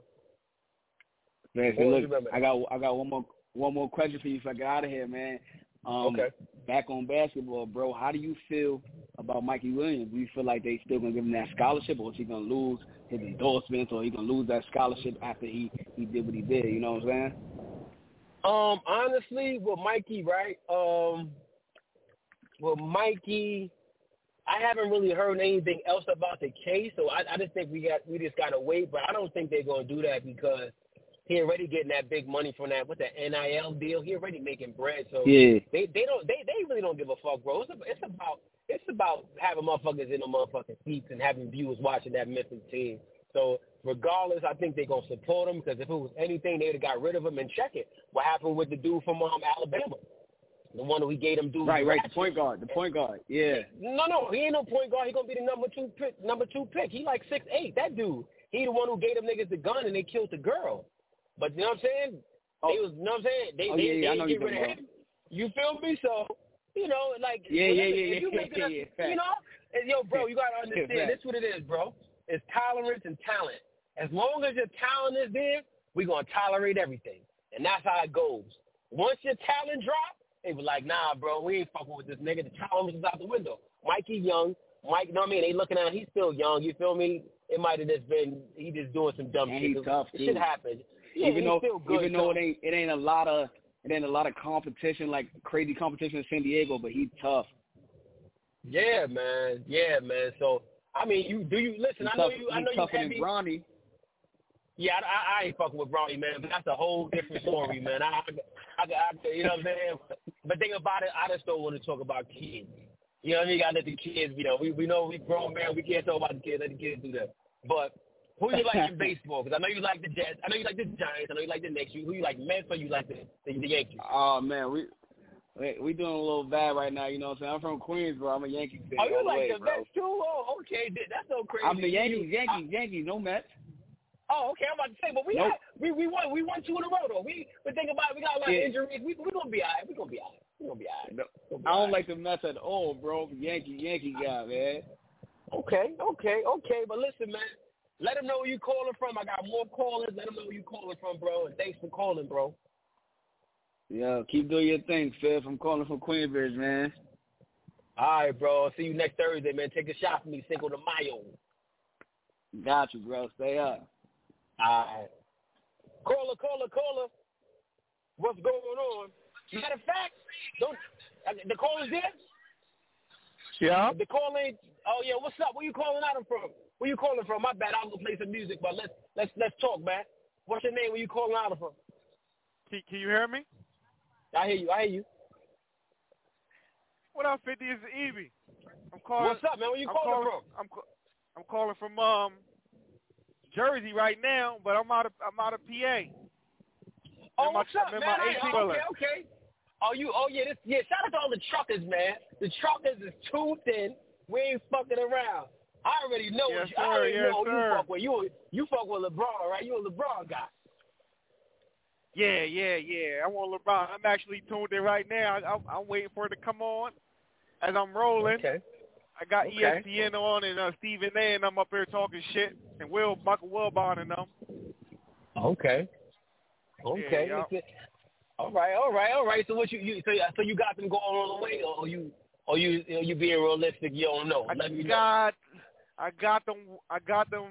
Man, so look, I got I got one more one more question for you if I get out of here, man. Um, okay. Back on basketball, bro. How do you feel about Mikey Williams? Do you feel like they still gonna give him that scholarship, or is he gonna lose his endorsements, or he gonna lose that scholarship after he, he did what he did? You know what I'm saying? Um, honestly, with Mikey, right? Um, with Mikey, I haven't really heard anything else about the case, so I, I just think we got we just gotta wait. But I don't think they're gonna do that because he already getting that big money from that with the N I L deal. He already making bread, so yeah. they they don't they, they really don't give a fuck, bro. It's, a, it's about it's about having motherfuckers in the motherfucking seats and having viewers watching that Memphis team. So regardless, I think they're gonna support him because if it was anything, they'd have got rid of him and check it. What happened with the dude from um, Alabama? The one who we gave him dude. Right, right, the point guard, the point guard, yeah. No, no, he ain't no point guard. He gonna be the number two pick. Number two pick. He like six eight. That dude. He the one who gave them niggas the gun and they killed the girl. But you know what I'm saying? Oh. They was, you know what I'm saying? They, oh, they, yeah, yeah, they I know didn't get rid of him. You feel me? So, you know, like, yeah, yeah, yeah, if you yeah, make yeah, it, yeah, you know, and, yo, bro, you gotta understand. Yeah, this is what it is, bro. It's tolerance and talent. As long as your talent is there, we're going to tolerate everything. And that's how it goes. Once your talent drop, they be like, nah, bro, we ain't fucking with this nigga. The tolerance is out the window. Mikey young. Mike, you know what I mean? They looking at him. He's still young. You feel me? It might have just been, he just doing some dumb and shit. He's tough, it should happen. Yeah, even though, still good, even though it ain't, it ain't a lot of, it ain't a lot of competition, like crazy competition in San Diego, but he's tough. Yeah, man. Yeah, man. So, I mean, you do you listen? He's I know tough, you. I know he's you tougher heavy. than Bronny. Yeah, I, I, I ain't fucking with Bronny, man. But that's a whole different story, man. I, I, I, I, you know what I'm saying? But think about it. I just don't want to talk about kids. You know what I mean? You gotta let the kids. You know, we we know we grown, man. We can't talk about the kids. Let the kids do that. But who you like in baseball? Because I know you like the Jets. I know you like the Giants. I know you like the Knicks. Who you like, Mets, or you like the the, the Yankees? Oh man, we. We doing a little bad right now, you know what I'm saying? I'm from Queens, bro. I'm a Yankee fan. Oh, you like way, the bro. Mets too? Oh, okay. That's so crazy. I'm the Yankees, Yankees, Yankees, no Mets. Oh, okay. I'm about to say, but we nope. got, we we won we won two in a row though. We but think about it, we got a lot yeah. of injuries. We we gonna be alright. We gonna be alright. We gonna be alright. No, be I don't all right. like the Mets at all, bro. Yankee, Yankee guy, man. Okay, okay, okay. But listen, man. Let them know where you calling from. I got more callers. Let them know where you calling from, bro. And thanks for calling, bro. Yeah, keep doing your thing, Phil. I'm calling from Queensbridge, man. All right, bro. See you next Thursday, man. Take a shot for me, Cinco de Mayo. Got you, bro. Stay up. All right. Caller, caller, caller. What's going on? Matter of fact, don't the caller's there? Yeah. The call ain't. Oh yeah, what's up? Where you calling out from? Where you calling from? My bad. I'm gonna play some music, but let's let's let's talk, man. What's your name? Where you calling out from? Can, can you hear me? I hear you. I hear you. What up, fifty? It's Evie. I'm calling. What's up, man? Where you I'm calling, calling from? I'm I'm calling from um Jersey right now, but I'm out of I'm out of P A. Oh, my, what's up, I'm in man? my I, eighteen oh, okay, okay. Oh, you. Oh, yeah. This, yeah. Shout out to all the truckers, man. The truckers is too thin. We ain't fucking around. I already know. Yes, what you, sir, I already yes, know who sir. you fuck with. You you fuck with LeBron, right? You a LeBron guy. Yeah, yeah, yeah. I want LeBron. I'm actually tuned in right now. I, I'm, I'm waiting for it to come on as I'm rolling. Okay. I got okay. E S P N on and uh, Stephen A. and I'm up here talking shit and Will Michael Wilbon and them. Okay. Okay. Yeah, yeah. All right, all right, all right. So what you, you so, so you got them going all the way, or you or you you, know, you being realistic? You don't know. I Let me got know. I got them I got them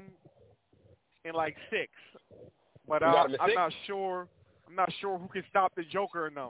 in like six, but uh, I'm six? not sure. I'm not sure who can stop the Joker in them.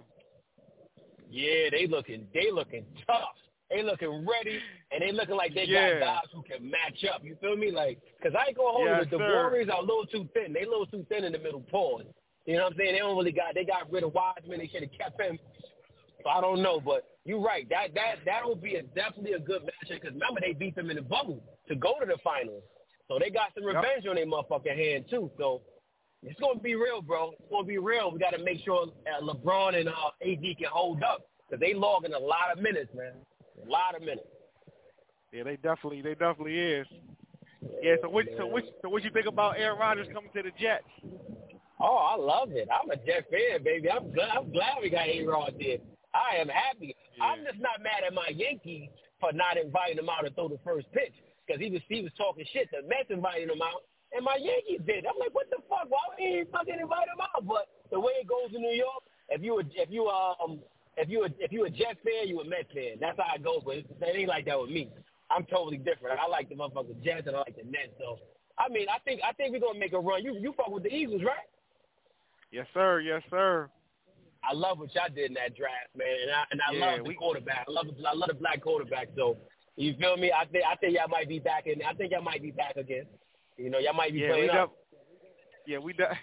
Yeah, they looking they looking tough. They looking ready, and they looking like they yeah. got guys who can match up. You feel me? Like, because I ain't going to hold yes, you. The sir. Warriors are a little too thin. They a little too thin in the middle pause. You know what I'm saying? They don't really got – they got rid of Wiseman. They should have kept him. So I don't know. But you're right. That that that will be a, definitely a good matchup because, remember, they beat them in the bubble to go to the finals. So they got some revenge yep. on their motherfucking hand, too. So it's going to be real, bro. It's going to be real. We got to make sure uh, LeBron and uh, A D can hold up because they logging a lot of minutes, man. A lot of minutes. Yeah, they definitely, they definitely is. Yeah. So what, so what, so what you think about Aaron Rodgers coming to the Jets? Oh, I love it. I'm a Jet fan, baby. I'm glad. I'm glad we got A-Rod there. I am happy. Yeah. I'm just not mad at my Yankees for not inviting him out to throw the first pitch because he was he was talking shit. The Mets invited him out, and my Yankees did. I'm like, what the fuck? Why would he fucking invite him out? But the way it goes in New York, if you if you um if you if you a Jet fan, you a Mets fan. That's how it goes. But it ain't like that with me. I'm totally different. I like the motherfucking Jets and I like the Nets. So I mean, I think I think we're gonna make a run. You you fuck with the Eagles, right? Yes, sir. Yes, sir. I love what y'all did in that draft, man, and I and I yeah, love the we, quarterback. I love the, I love the black quarterback. So you feel me? I think I think y'all might be back in. I think y'all might be back again. You know, y'all might be yeah, playing we up. Yeah, we done.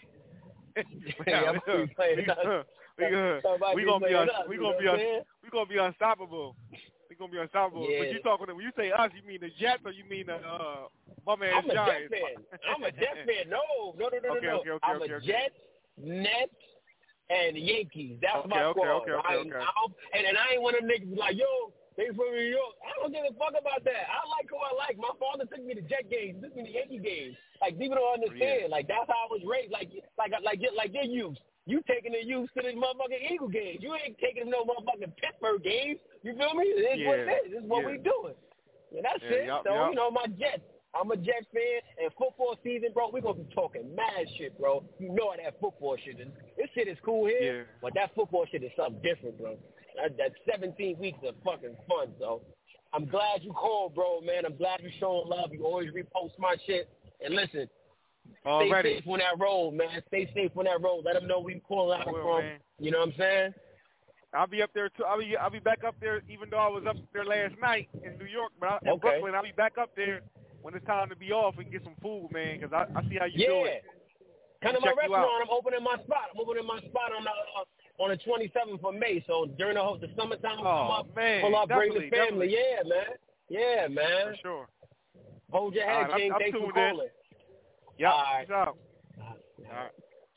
yeah, we be playing up. We gonna we gonna be un, we gonna be un, we gonna be unstoppable. We gonna be unstoppable. Yeah. When you talking when you say us, you mean the Jets or you mean the uh, bum ass I'm a Giants? Jet fan. I'm a Jet fan. No, no, no, no, okay, no. Okay, okay, I'm okay, a okay. Jets, Nets, and Yankees. That's okay, my okay, squad. okay, okay, I, okay. I, and and I ain't one of them niggas like, yo, they from New York. I don't give a fuck about that. I like who I like. My father took me to Jet games. Took me to Yankee games. Like people don't understand. Yeah. Like that's how I was raised. Like like like like your youth. You taking the youth to the motherfucking Eagle games. You ain't taking them no motherfucking Pittsburgh games. You feel me? It is yeah. what it is. This is what yeah. we doing. Yeah, that's yeah, it. yep, so yep. you know my Jets. I'm a Jets fan, and football season, bro, we're going to be talking mad shit, bro. You know how that football shit is. This shit is cool here, yeah. but that football shit is something different, bro. That, that seventeen weeks of fucking fun, so I'm glad you called, bro, man. I'm glad you showing love. You always repost my shit. And listen, Already. stay safe on that road, man. Stay safe on that road. Let them know where you calling out will, from. Man. You know what I'm saying? I'll be up there too. I'll be I'll be back up there, even though I was up there last night in New York, but I, in Okay. Brooklyn, I'll be back up there when it's time to be off and get some food, man. Because I, I see how you yeah. do it. Come to my Check you restaurant. out. I'm opening my spot. I'm opening my spot on the uh, on the twenty-seventh of May. So during the, the summertime, Oh, come up, man. pull up, bring the Definitely, family. definitely. Yeah, man. Yeah, man. For sure. Hold your All head, right, King. I'm, I'm Thanks for tuned in. calling. Yep. All right. Peace out. All right.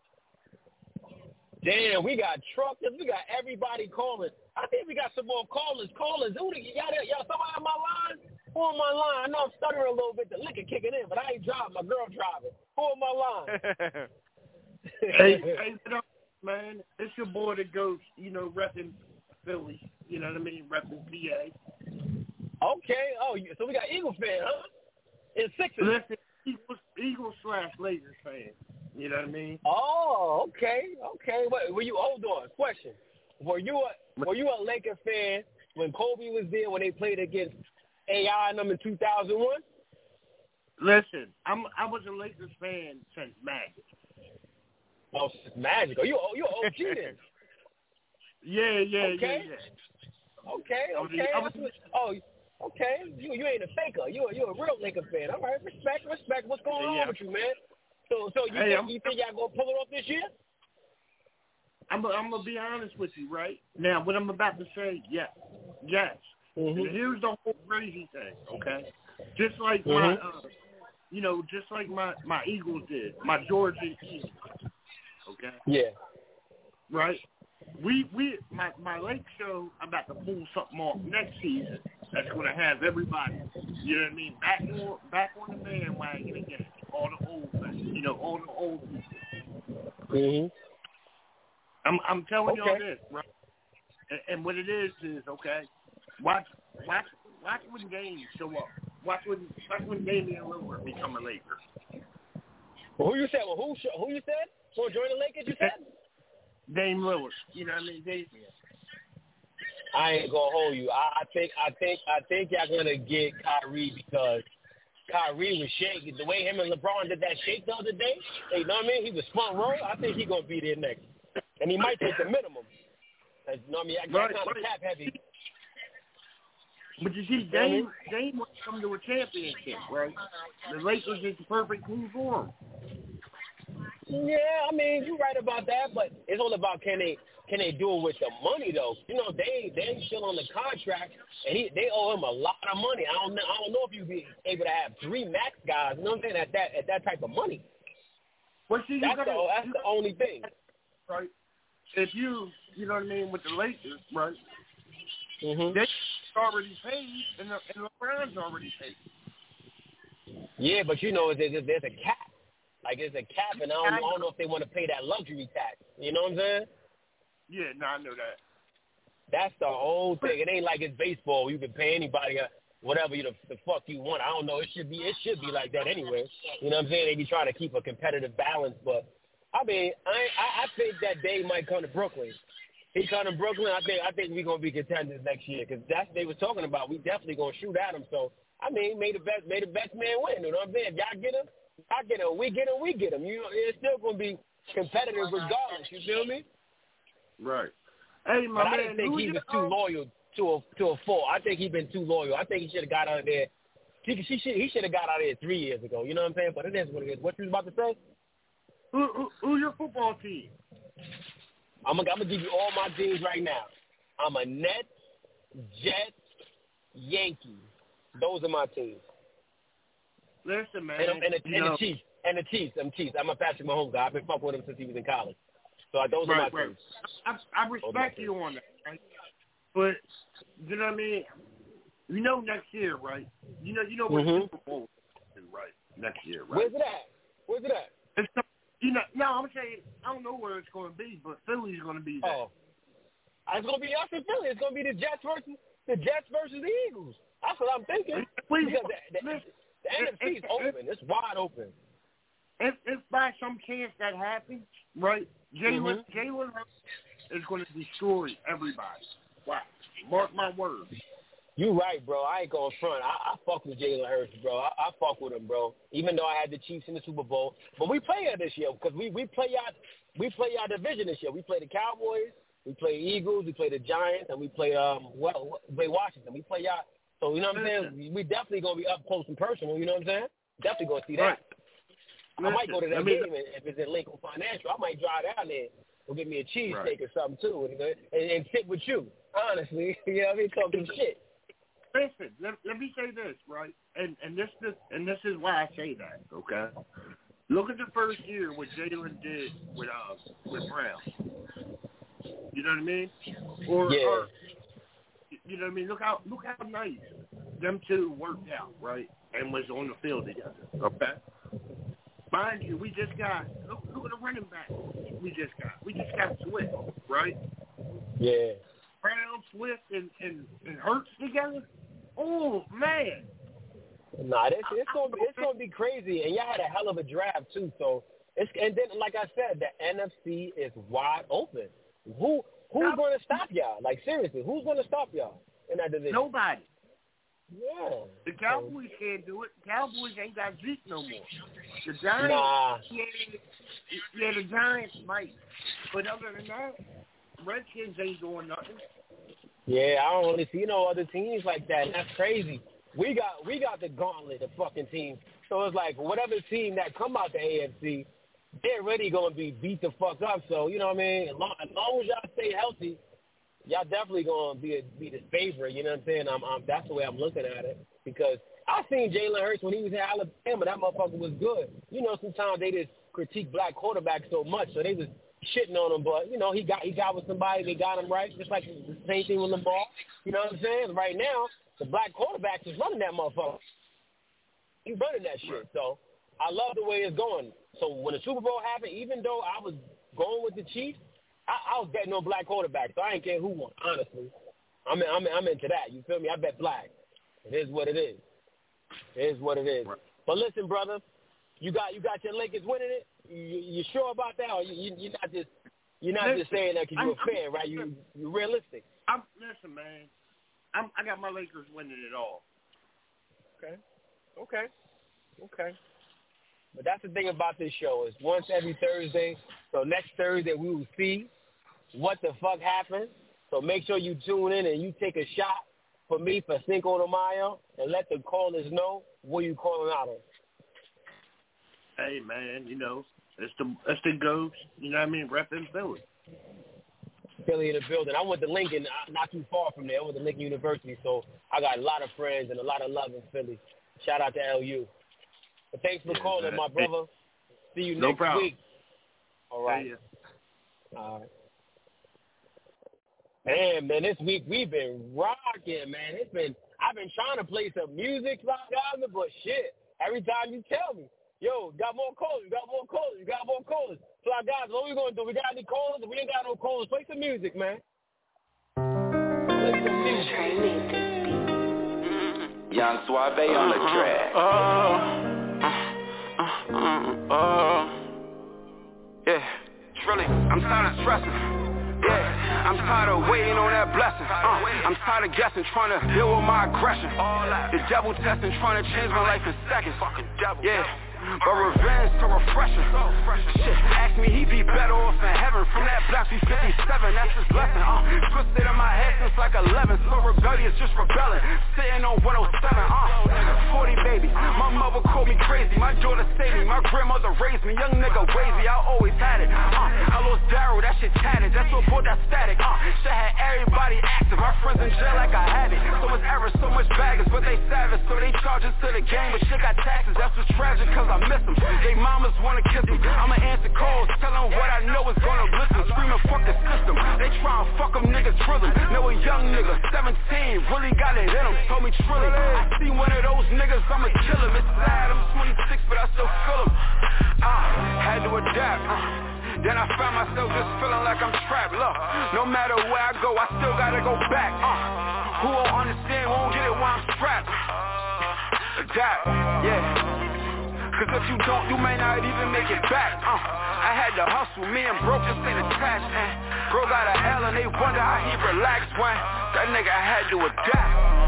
Damn, we got truckers. We got everybody calling. I think we got some more callers. Callers. Who the, y'all, y'all, somebody on my line? Who on my line? I know I'm stuttering a little bit. The liquor kicking in, but I ain't driving. My girl driving. Who on my line? hey, hey, man, it's your boy that goes, you know, repping Philly. You know what I mean? Repping P A. Okay. Oh, so we got Eagle fan, huh? It's Sixers. Listen, Eagles, Eagles slash Lakers fan. You know what I mean? Oh, okay, okay. Wait, were you? Hold on. Question: Were you a Were you a Laker fan when Kobe was there when they played against A I in them in two thousand one? Listen, I'm I was a Lakers fan since Magic. Oh, Magic. Oh, you you O G then? yeah, yeah, okay. yeah, yeah. Okay, okay. I was, I was, oh, okay. You you ain't a faker. You you a real Laker fan. All right, respect, respect. What's going on yeah. with you, man? So, so you hey, think, you think y'all gonna pull it off this year? I'm I'm gonna be honest with you, right? Now, what I'm about to say, yes, yes. Mm-hmm. And here's the whole crazy thing, okay? Just like mm-hmm. my, uh, you know, just like my my Eagles did, my Georgia Eagles, okay? Yeah. Right. We we my my Lake show. I'm about to pull something off next season. That's gonna have everybody, you know what I mean, back on back on the bandwagon again. All the old things, you know, all the old people. Mm-hmm. I'm I'm telling okay. y'all this, right? And, and what it is is okay. Watch watch watch when games show up. Watch when watch when Damian Lillard become a Laker. Well, who you said? Well, who who you said? For join the Lakers, you said? Dame Lillard. You know what I mean? Damian. I ain't gonna hold you. I, I think I think I think y'all gonna get Kyrie because Kyrie was shaking. The way him and LeBron did that shake the other day, you know what I mean? He was front row. I think he's going to be there next. And he might take the minimum. You know what I mean? I got right, kind of right. cap heavy. But you see, Dame, Dame wants to come to a championship, right? The Lakers is the perfect team for him. Yeah, I mean, you're right about that, but it's all about can they can they do it with the money though? You know, they they still on the contract, and he they owe him a lot of money. I don't know, I don't know if you'd be able to have three max guys. You know what I'm saying? At that at that type of money. Well, see, you that's gotta, the that's you the gotta, only thing, right? If you you know what I mean with the Lakers, right? Mm-hmm. They already paid, and, the, and LeBron's already paid. Yeah, but you know, there's, there's a cap. Like, there's a cap, and I don't, I don't know if they want to pay that luxury tax. You know what I'm saying? Yeah, no, I know that. That's the whole thing. It ain't like it's baseball. You can pay anybody uh, whatever you the, the fuck you want. I don't know. It should be it should be like that anyway. You know what I'm saying? They be trying to keep a competitive balance, but I mean, I I, I think that day might come to Brooklyn. He come to Brooklyn. I think I think we're gonna be contenders next year because that's what they was talking about. We definitely gonna shoot at him. So I mean, may the best may the best man win. You know what I'm saying? If y'all get him. I get him. We get him. We get him. You know, it's still going to be competitive regardless. You feel me? Right. Hey, my but man, I didn't think he was too loyal to a to a fault. I think he's been too loyal. I think he should have got out of there. He, he should he should have got out of there three years ago. You know what I'm saying? But it is what it is. What you was about to say? Who, who, who's your football team? I'm gonna I'm gonna give you all my teams right now. I'm a Nets, Jets, Yankees. Those are my teams. Listen, man. And, and, the, you and know, the Chiefs. And the Chiefs. I'm Chiefs. I'm a Patrick Mahomes guy. I've been fucking with him since he was in college. So those right, are my right. teams. I, I respect you on that, right? But, you know what I mean? You know next year, right? You know you know what mm-hmm. Super Bowl is, right? Next year, right? Where's it at? Where's it at? It's, you know, no, I'm saying, I don't know where it's going to be, but Philly's going to be there. Oh. It's going to be us in Philly. It's going to be the Jets versus the Jets versus the Eagles. That's what I'm thinking. We, that, that, listen, The N F C is open. It's wide open. If if by some chance that happens, right, Jalen mm-hmm. Jalen is going to destroy everybody. Wow. Mark my words. You right, bro. I ain't going front. I, I fuck with Jalen Hurts, bro. I, I fuck with him, bro. Even though I had the Chiefs in the Super Bowl, but we play her this year because we we play our we play our division this year. We play the Cowboys, we play Eagles, we play the Giants, and we play um well we play Washington. We play y'all. So you know what I'm saying? We definitely gonna be up close and personal. You know what I'm saying? Definitely gonna see that. Right. I might go to that game if it's in Lincoln Financial. I might drive down there. Go get me a cheesesteak right. or something too, and, and, and sit with you. Honestly, you know what I mean? Talking shit. Listen, let, let me say this, right? And and this, this and this is why I say that, okay? Look at the first year what Jalen did with uh with Brown. You know what I mean? Or, yeah. or you know what I mean? Look how look how nice them two worked out, right? And was on the field together. Okay. Mind you, we just got look look at the running back we just got. We just got Swift, right? Yeah. Brown, Swift, and, and, and Hurts together? Oh, man. Nah, it's, it's gonna be it's gonna be crazy, and y'all had a hell of a draft too. So it's and then like I said, the N F C is wide open. Who who's going to stop y'all? Like seriously, who's going to stop y'all in that division? Nobody. Yeah. The Cowboys so, can't do it. The Cowboys ain't got Zeke no more. The Giants, nah. yeah, yeah, the Giants might, but other than that, Redskins ain't doing nothing. Yeah, I don't really see no other teams like that. That's crazy. We got we got the gauntlet of fucking teams. So it's like whatever team that come out the A F C, they're really gonna be beat the fuck up. So you know what I mean. As long as, long as y'all stay healthy, y'all definitely gonna be a, be the favorite. You know what I'm saying? I'm, I'm that's the way I'm looking at it because I seen Jalen Hurts when he was in Alabama. That motherfucker was good. You know, sometimes they just critique black quarterbacks so much, so they was shitting on him, but you know he got he got with somebody, they got him right, just like the same thing with Lamar. You know what I'm saying? Right now, the black quarterback is running that motherfucker. He's running that shit. So I love the way it's going. So when the Super Bowl happened, even though I was going with the Chiefs, I, I was betting on black quarterback, so I ain't care who won. Honestly, I'm I'm I'm into that. You feel me? I bet black. It is what it is. It is what it is. But listen, brother, you got you got your Lakers winning it. You, you sure about that, or you, you, you're not just you're not listen, just saying that because you're a fan, right? You you realistic. I'm listen, man. I'm, I got my Lakers winning it all. Okay, okay, okay. But that's the thing about this show is once every Thursday. So next Thursday we will see what the fuck happened. So make sure you tune in and you take a shot for me for Cinco de Mayo and let the callers know what you calling out on. Hey, man, you know, it's the it's the ghost, you know what I mean, repping Philly. Philly in the building. I went to Lincoln, not too far from there. I went to Lincoln University, so I got a lot of friends and a lot of love in Philly. Shout out to L U. But thanks for yeah, calling, man. My brother. See you no next problem. week. All right. Yeah, yeah. All right. Man, man, this week we've been rocking, man. It's been I've been trying to play some music, guys, but shit, every time you tell me, yo, got more callers, you got more callers, you got more callers. So, guys, what we gonna do? We got any callers? If we ain't got no callers, play some music, man. Play some music. Young Suave on the track. Uh, uh, uh, uh, yeah, Trilly, I'm tired of stressing. Yeah, I'm tired of waiting on that blessing. Uh, I'm tired of guessing, trying to deal with my aggression. The devil testing, trying to change my life in seconds. Yeah. But revenge to refreshing. Shit, ask me, he be better off in heaven. From that block, we fifty-seven, that's his blessing. Uh, twisted in my head since like eleven. So rebellious, just rebelling. Sitting on one oh seven, uh, forty baby. My mother called me crazy. My daughter saved me. My grandmother raised me. Young nigga wavy, I always had it. Uh, I lost Daryl, that shit tatted. That's what brought that static. Uh, shit had everybody active. My friends in jail like I had it. So much error, so much baggage, but they savage. So they charge us to the game, but shit got taxes. That's what's tragic, cause I miss them. They mamas wanna kiss them. I'ma answer calls, tell them what I know is gonna listen. Screaming fuck the system. They try and fuck them niggas, trill them. Know a young nigga, seventeen, really got it in him. Told me trilling. I see one of those niggas, I'ma kill him. It's sad, I'm twenty-six, but I still feel him. Ah, had to adapt. Uh, then I found myself just feeling like I'm trapped. Look, no matter where I go, I still gotta go back. Uh, who won't understand, won't get it while I'm strapped. adapt, yeah. Cause if you don't, you may not even make it back. Uh, I had to hustle, me and bro just ain't attached. And bro got a L and they wonder how he relaxed when that nigga had to adapt.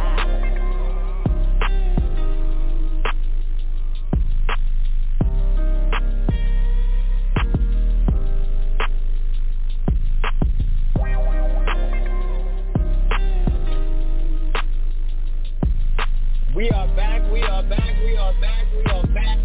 We are back, we are back, we are back, we are back.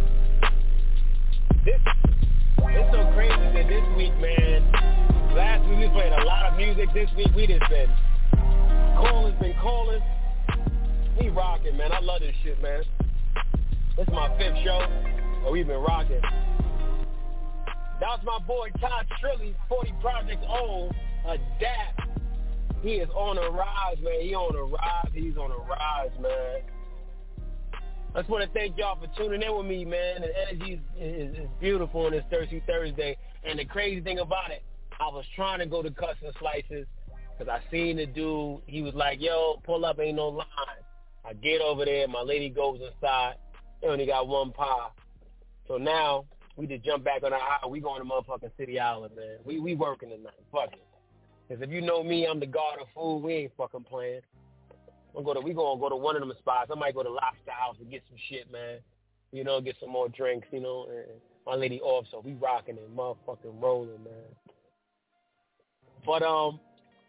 This, it's so crazy that this week, man, last week we played a lot of music. This week we just been, calling's been calling. We rocking, man. I love this shit, man. This is my fifth show, and we've been rocking. That's my boy Todd Trilly, forty Projects old, Adapt. He is on a rise, man. He on a rise. He's on a rise, man. I just want to thank y'all for tuning in with me, man. The energy is, is, is beautiful on this Thirsty Thursday. And the crazy thing about it, I was trying to go to Cuts and Slices because I seen the dude. He was like, yo, pull up, ain't no line. I get over there. My lady goes inside. They only got one pie. So now we just jump back on the aisle. We going to motherfucking City Island, man. We, we working tonight. Fuck it. Because if you know me, I'm the god of food. We ain't fucking playing. We're gonna, we gonna go to one of them spots. I might go to Lobster House and get some shit, man. You know, get some more drinks, you know. And my lady off, so we rocking and motherfucking rolling, man. But, um,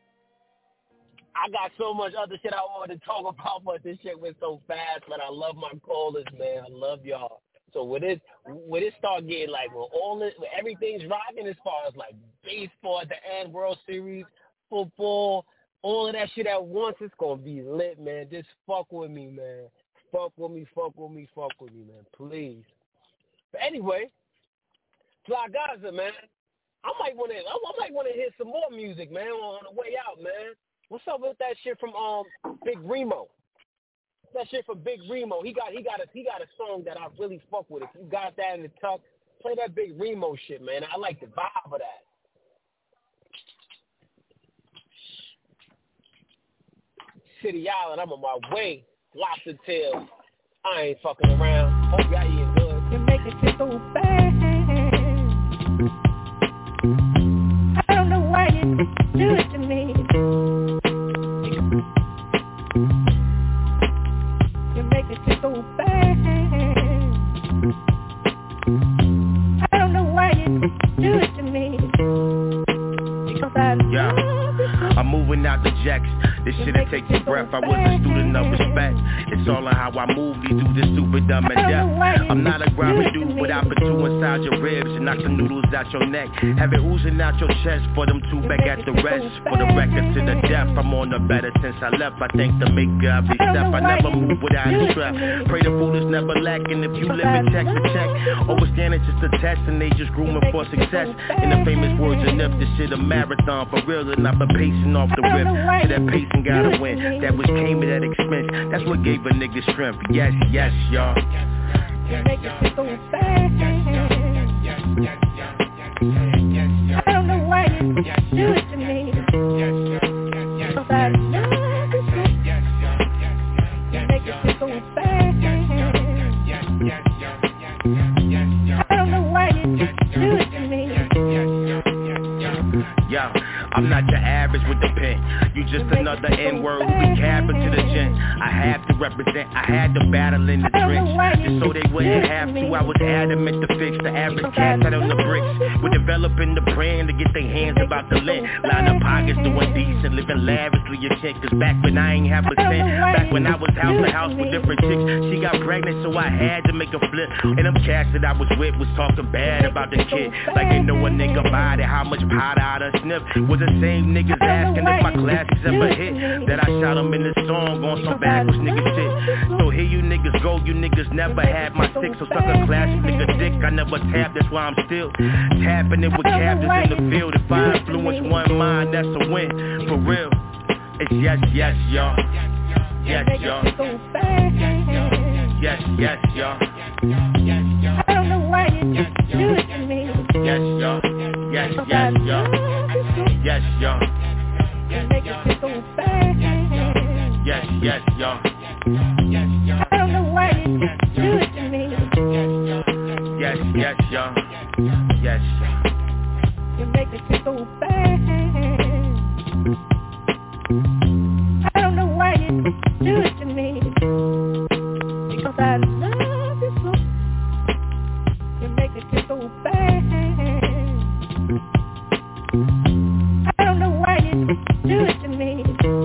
I got so much other shit I wanted to talk about, but this shit went so fast. But I love my callers, man. I love y'all. So when it when it start getting like when all this, when everything's rocking as far as like baseball at the end, World Series, football, all of that shit at once, it's gonna be lit, man. Just fuck with me, man. Fuck with me, fuck with me, fuck with me, man. Please. But anyway, Fly Gaza, man. I might wanna I might wanna hear some more music, man, on the way out, man. What's up with that shit from um Big Remo? That shit from Big Remo. He got he got a he got a song that I really fuck with. If you got that in the tuck, play that Big Remo shit, man. I like the vibe of that. City Island, I'm on my way. Lobster tail. I ain't fucking around. Hope y'all eating good. You make it so fast. I don't know why you do it to me. You make it so fast. I don't know why you do it to me. Because I yeah. I'm moving out the jacks. This shit'll take your breath. I was a student of respect. It's all on how I move. You do this stupid, dumb, and deaf. I'm not a grimy dude, but I put two inside your ribs and knock the noodles out your neck. Have it oozing out your chest for them two back at the rest. For the record to the death, I'm on the better since I left. I thank the maker every step. I never move without a strap. Pray the food is never lacking. If you live in check to check, overstanding just a test and they just grooming for success. In the famous words of Nip, this shit a marathon for real, and I've been pacing off the rip. To that pacing gotta win. That which came at that expense. That's what gave a nigga strength. Yes, yes, y'all. You make it so fast. I don't know why you do it to me. Because I love you so. You make it so fast. I don't know why you do it to me. Yo, I'm not your average with the pen. You just another N-word who be capping to the gen. I have to represent, I had to battle in the trench. Just so they wouldn't have to, I was adamant to fix the average cats out on the bricks. We're developing the brand to get their hands about the lint. Line up pockets, doing decent, living lavishly your shit. Cause back when I ain't have a cent, back when I was house to house with different chicks, she got pregnant so I had to make a flip. And them cats that I was with was talking bad about the kid. Like they know a nigga body, how much powder I done sniff. Was the same niggas asking if my classes ever hit. That I shot them in the song on some backwards nigga shit. So here you niggas go, you niggas never had my stick. So suck a classic nigga dick, I never tap, that's why I'm still tapping it with captains in the field. If I influence one mind, that's a win, for real. It's yes, yes, y'all. Yes, y'all. Yes, yes, y'all. I don't know why you do it to me. Yes, y'all. Yes, yes, y'all. Yes, y'all. You make it so fast. Yes, yes, y'all. I don't know why make it feel so bad. I don't know why you do it to me, because I love you so. You make it feel so bad. I don't know why you do it to me.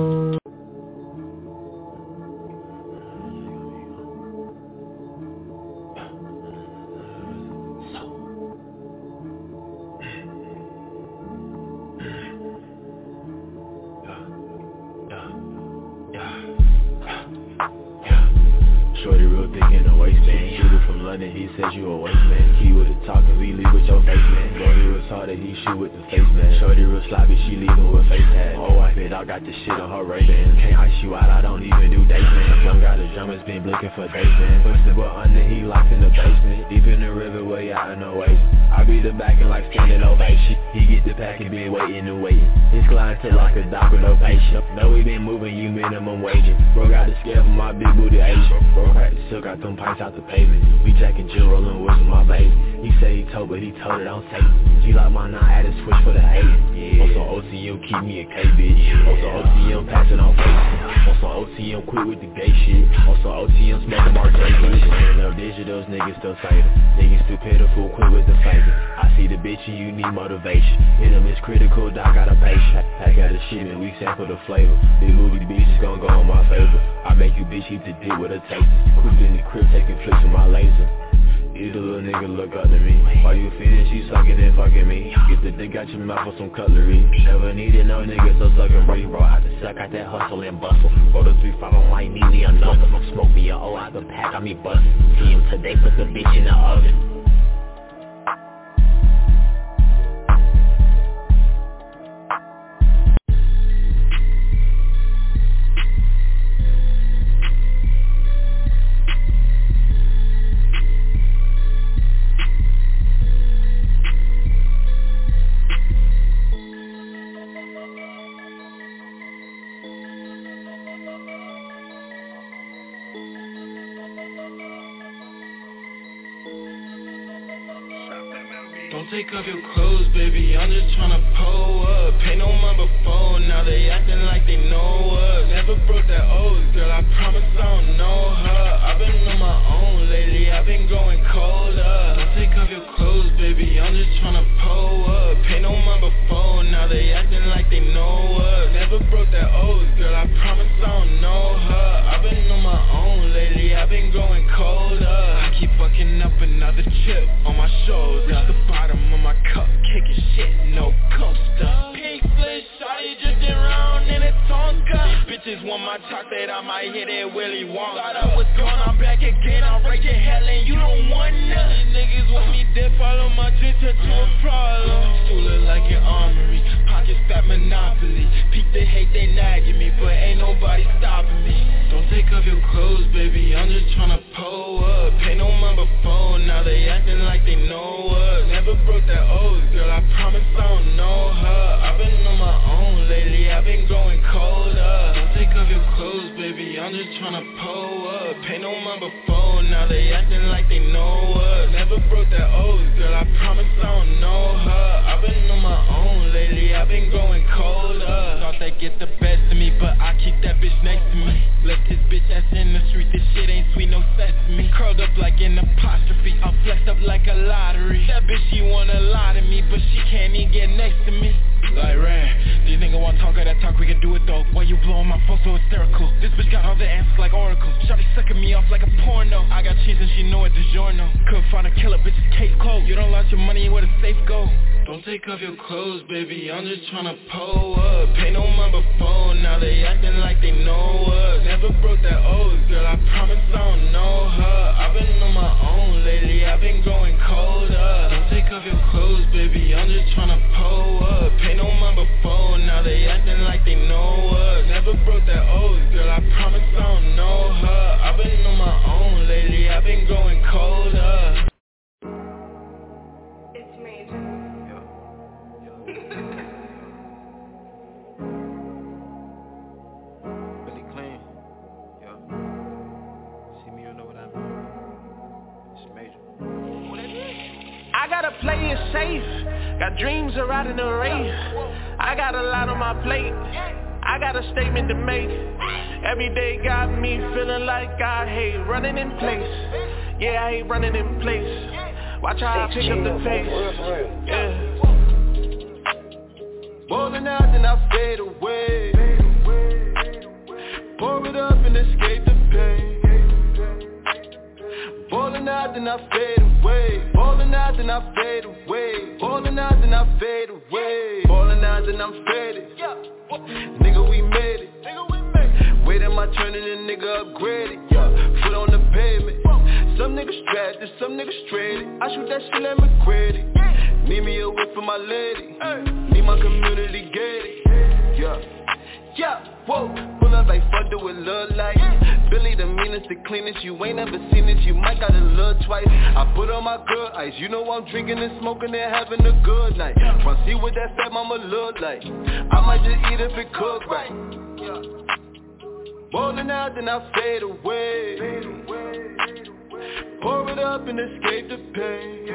Shorty real thick in the waistband. Shooter from London, he says you a waste man. Key with the talking, we leave with your face man. Shorty real harder, he shoot with the face man. Shorty real sloppy, she leaving with face hat. Oh, I bet I got this shit on her Ray-Ban. Can't ice you out, I don't even do dates man. Young got the jumpers, been blinking for days man. Push the butt under, he locked in the basement. Deep in the river, way out in the waist. I be the back and like standing ovation. He get the pack and been waiting and waiting. His client till like a doc with no patient. Know we been moving, you minimum waging. Bro got the scale for my big booty Asian. Bro crack the silk, got them pints out the pavement. We jacking Jill, rolling woods with my baby. He say he told, but he told it on tape. G like my nine, had to switch for the eight. Yeah. Also O T M, keep me a K bitch. Also O T M, pass it on face. Also O T M, quit with the gay shit. Also O T M, smoking more J K. Ain't no digitals, niggas still say it. Niggas too pitiful, quit with the fake. I see the bitch and you need motivation. Hit him, it's critical, doc got a patient. Pack out the shit and we sample the flavor. Big movie bitches gon' go on my favor. I make you bitch eat the dick with a taste. Coop in the crib taking flicks with my laser. Either little nigga look up to me. While you finish, you sucking and fucking me. Get the dick out your mouth for some cutlery. Never needed no nigga, so suck and breathe, bro. I had to suck out that hustle and bustle. Four to three, five, I might need me another. Smoke me a O out the pack, I me bust. See him today, put the bitch in the oven. Don't take off your clothes, baby, I'm just tryna pull up. Pay no mind before, now they acting like they know us. Never broke that oath, girl, I promise I don't know her. I've been on my own lately, I've been going colder. Don't take off your clothes, baby, I'm just tryna pull up. Pay no mind before, now they acting like they know us. Never broke that oath, girl, I promise I don't know her. I've been on my own lately, I've been going colder. I keep fucking up another chip on my shoulder. Reach the bottom of my cup, kicking shit, no coaster. Pink flish, shawty drifting round in a Tonka. These bitches want my chocolate, I might hit it Willy Wonka. Thought I was gone, I'm back again, I'm breaking hell and you don't want none. These niggas want me dead, follow my drip to a problem. Still look like an armory, pockets fat monopoly. Peep the hate, they nagging me, but ain't nobody stopping me. Don't take off your clothes, baby, I'm just tryna pull up. Pay no mind before, now they acting like they know us. Never broke that oath, girl, I promise I don't know her. I've been on my own lately, I've been going colder. Don't take off your clothes, baby, I'm just tryna pull up. Pay no mind before, now they acting like they know us. Never broke that oath, girl, I promise I don't know her. I've been on my own lately, I've been going colder. Thought they get the best of me, but I keep that bitch next to me. Left his bitch ass in the street, this shit ain't sweet, no sesame. Curled up like an apostrophe, I'm flexed up like a lottery. That bitch, she wanna lie to me, but she can't even get next to me. Like Ran, these niggas wanna talk all that talk, we can do it though. Why you blowing my phone so hysterical? This bitch got all the answers like oracles. Shawty sucking me off like a porno. I got cheese and she know it DiGiorno. Couldn't find a killer, bitch's case closed. You don't lost your money, where the safe go? Don't take off your clothes, baby, I'm just tryna pull up. Pay no mind before, now they acting like they know us. Never broke that oath, girl, I promise I don't know her. I've been on my own lately, I've been going colder. Don't take off your clothes, baby, I'm just tryna pull up. Pay no mind before, now they acting like they know us. Never broke that oath, girl, I promise I don't know her. I've been on my own lately, I've been going colder. It's major. Really clean, yeah. See me, you know what I mean. It's major. I gotta play it safe. Got dreams of riding the race. I got a lot on my plate. I got a statement to make. Every day got me feeling like I hate running in place. Yeah, I hate running in place. Watch how I pick up the pace. Yeah. Ballin' out then I fade away. Pour it up and escape the pain. Ballin' out then I fade away. Ballin' out then I fade away. Ballin' out then I fade away. Ballin' out then I'm faded. Nigga, we made it. Wait am I turning a nigga upgraded? Yeah, foot on the pavement. Some niggas strapped and some niggas straight. I shoot that shit, let me credit. Need me a whip for my lady. Need my community gated. Yeah, yeah, whoa. Pull up like fuck do it look like. Billy the meanest, the cleanest. You ain't never seen it, you might gotta look twice. I put on my good ice. You know I'm drinking and smoking and having a good night. Wanna see what that fat mama look like? I might just eat if it cook right. Ballin' out then I fade away. Pour it up and escape the pain.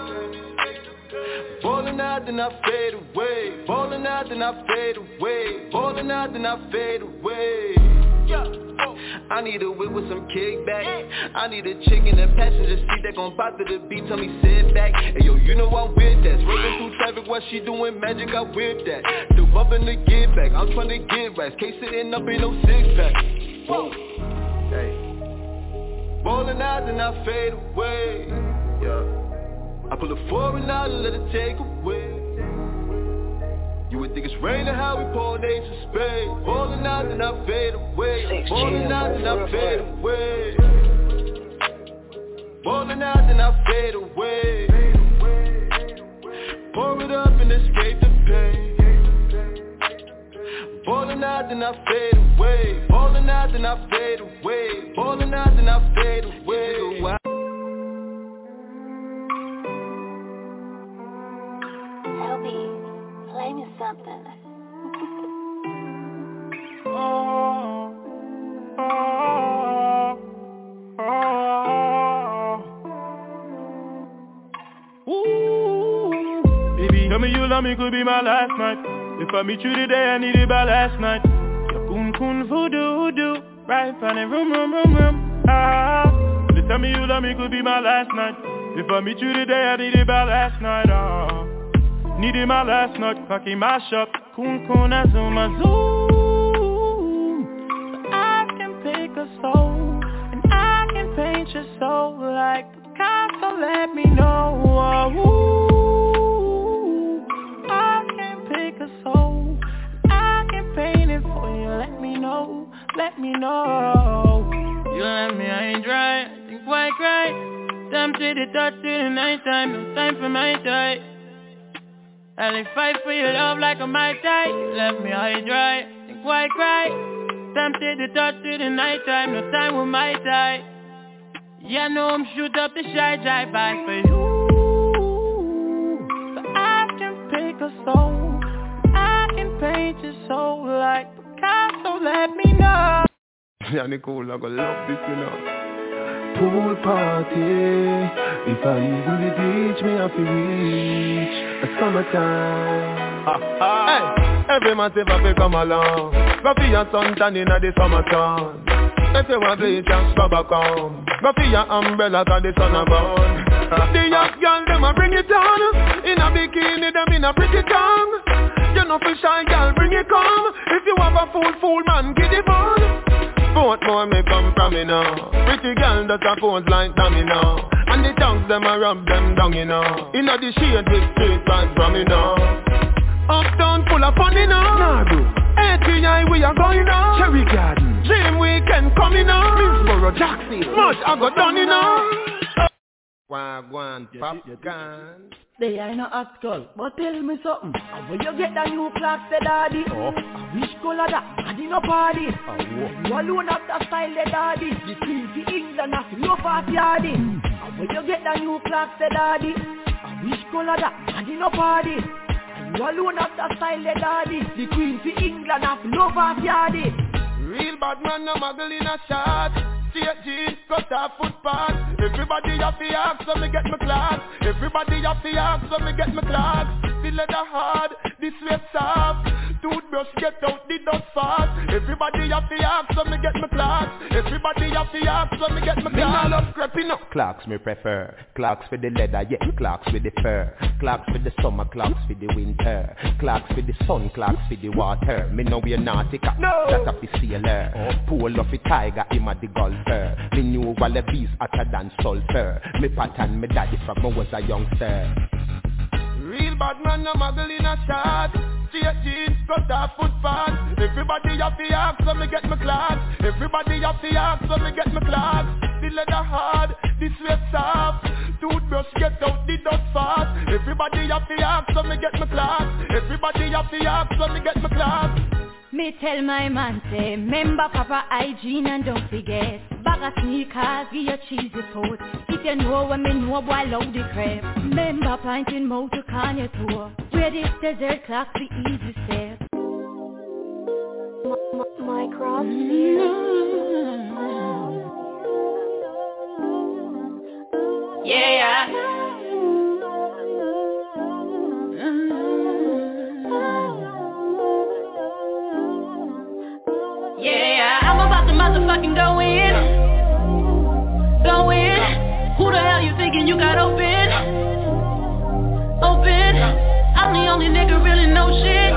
Ballin' out then I fade away. Ballin' out then I fade away. Ballin' out then I fade away. I need a whip with some kickback. I need a chick in the passenger seat that gon' pop to the beat, tell me sit back. Hey yo, you know I'm with that. Swerving through traffic while she doing magic, I whip that. Still bumping the get back, I'm trying to get right. Case sitting up in no six pack. Whoa, hey. Ballin' out then I fade away. Yeah. I pull a foreign out and let it take away. You would think it's raining how we pour an ace of spade. Ballin' out then I fade away. Ballin' out then I fade away. Ballin' out then I fade away. Pour it up and escape the pain. Ballin' out then I fade away. Ballin' out then I fade away. Ballin' out then I fade away. Play me something. oh, oh, oh. Ooh. Baby, tell me you love me, could be my last night. If I meet you today, I need it by last night. Your coon coon voodoo voodoo, right on the room room room room. Ah, they tell me you love me, could be my last night. If I meet you today, I need it by last night. Ah. Needed my last night, cocky my shop. Coon coon a zoom a zoom. So I can pick a soul, and I can paint your soul like Picasso. Let me know. Ooh, I can pick a soul, and I can paint it for you. Let me know, let me know. You let me, I ain't dry. Think why cry? Time to the touch to the night time. No time for my time. I'll fight for your love like a Mai Tai. Left me high dry, think why cry? Tempted to touch to the night time, no time with Mai Tai. Yeah, no, I'm shoot up the shy drive by for you. So I can pick a soul, I can paint your soul like Picasso, let me know. Yeah, Nicole, I gonna love this, you know. Pool party. If I leave the beach, me have to reach a summertime. Ah, ah. Hey, every man say if come along, go for your suntan in the summertime. If you want bleach and scrub a come, go for your umbrella cause the sun a burn. The young girl, them a bring it on. In a bikini, them in a pretty tongue. You know for shy girl, bring it come. If you have a fool, fool man, get it on. Both more may come from me now. Pretty girl does a pose like dummy now. And the tongues them a rub them down, you know. Inna the shade with straight vibes from me now. Uptown full of fun, you know. Nah, bro. A T I we are going now. Cherry Garden, Dream Weekend coming now. Middlesboro, Jackson, much I got done, you know. Wagwan, popcorn. They ain't no hot girl, but tell me something. How will you get that new clock, say daddy? Oh. I wish color that, and in a party. Oh. You alone have that style, the daddy. The queen for England, have to love off yardy. How will you get that new clock, say daddy? I wish color that, and in a party. You alone have that style, the daddy. The queen for England, have to love off yardy. Real bad man, no muggle in a shot. straight jeans, cut off footpath. Everybody have the axe, so me get my class. Everybody have the axe, so me get my class. The leather hard, the sweat soft. Toothbrush get out the dust fast. Everybody have the axe, so me get my class. Everybody have the axe, so me get my class. Me not love scrapping up. Clocks me prefer. Clocks for the leather, yeah. Clocks for the fur. Clocks for the summer, clocks for the winter. Clocks for the sun, clocks for the water. Me know we are nautica, no. That's a the sailor. Oh. Pool of a tiger, him a the golfer. Me knew wallabies hotter than sulfur. Me pattern me daddy from when I was a youngster. Real bad man, no muggle in a shot. Straight jeans, cut off footpath. Everybody have the axe, so me get my class. Everybody have the axe, so me get my class. The leather hard, the sweat soft. Toothbrush get out the dust fast. Everybody have the axe, so me get my class. Everybody have the axe, so me get my class. Me tell my man say, remember proper hygiene and don't forget. Bag of sneakers, give your cheesy foot. If you know what me know, boy, love the crap. Remember planting mouth to Kanye tour. Where this desert clock the easy step. My cross Yeah. Yeah, I'm about to motherfucking go in. Go in. Who the hell you thinking you got open? Open. I'm the only nigga really know shit.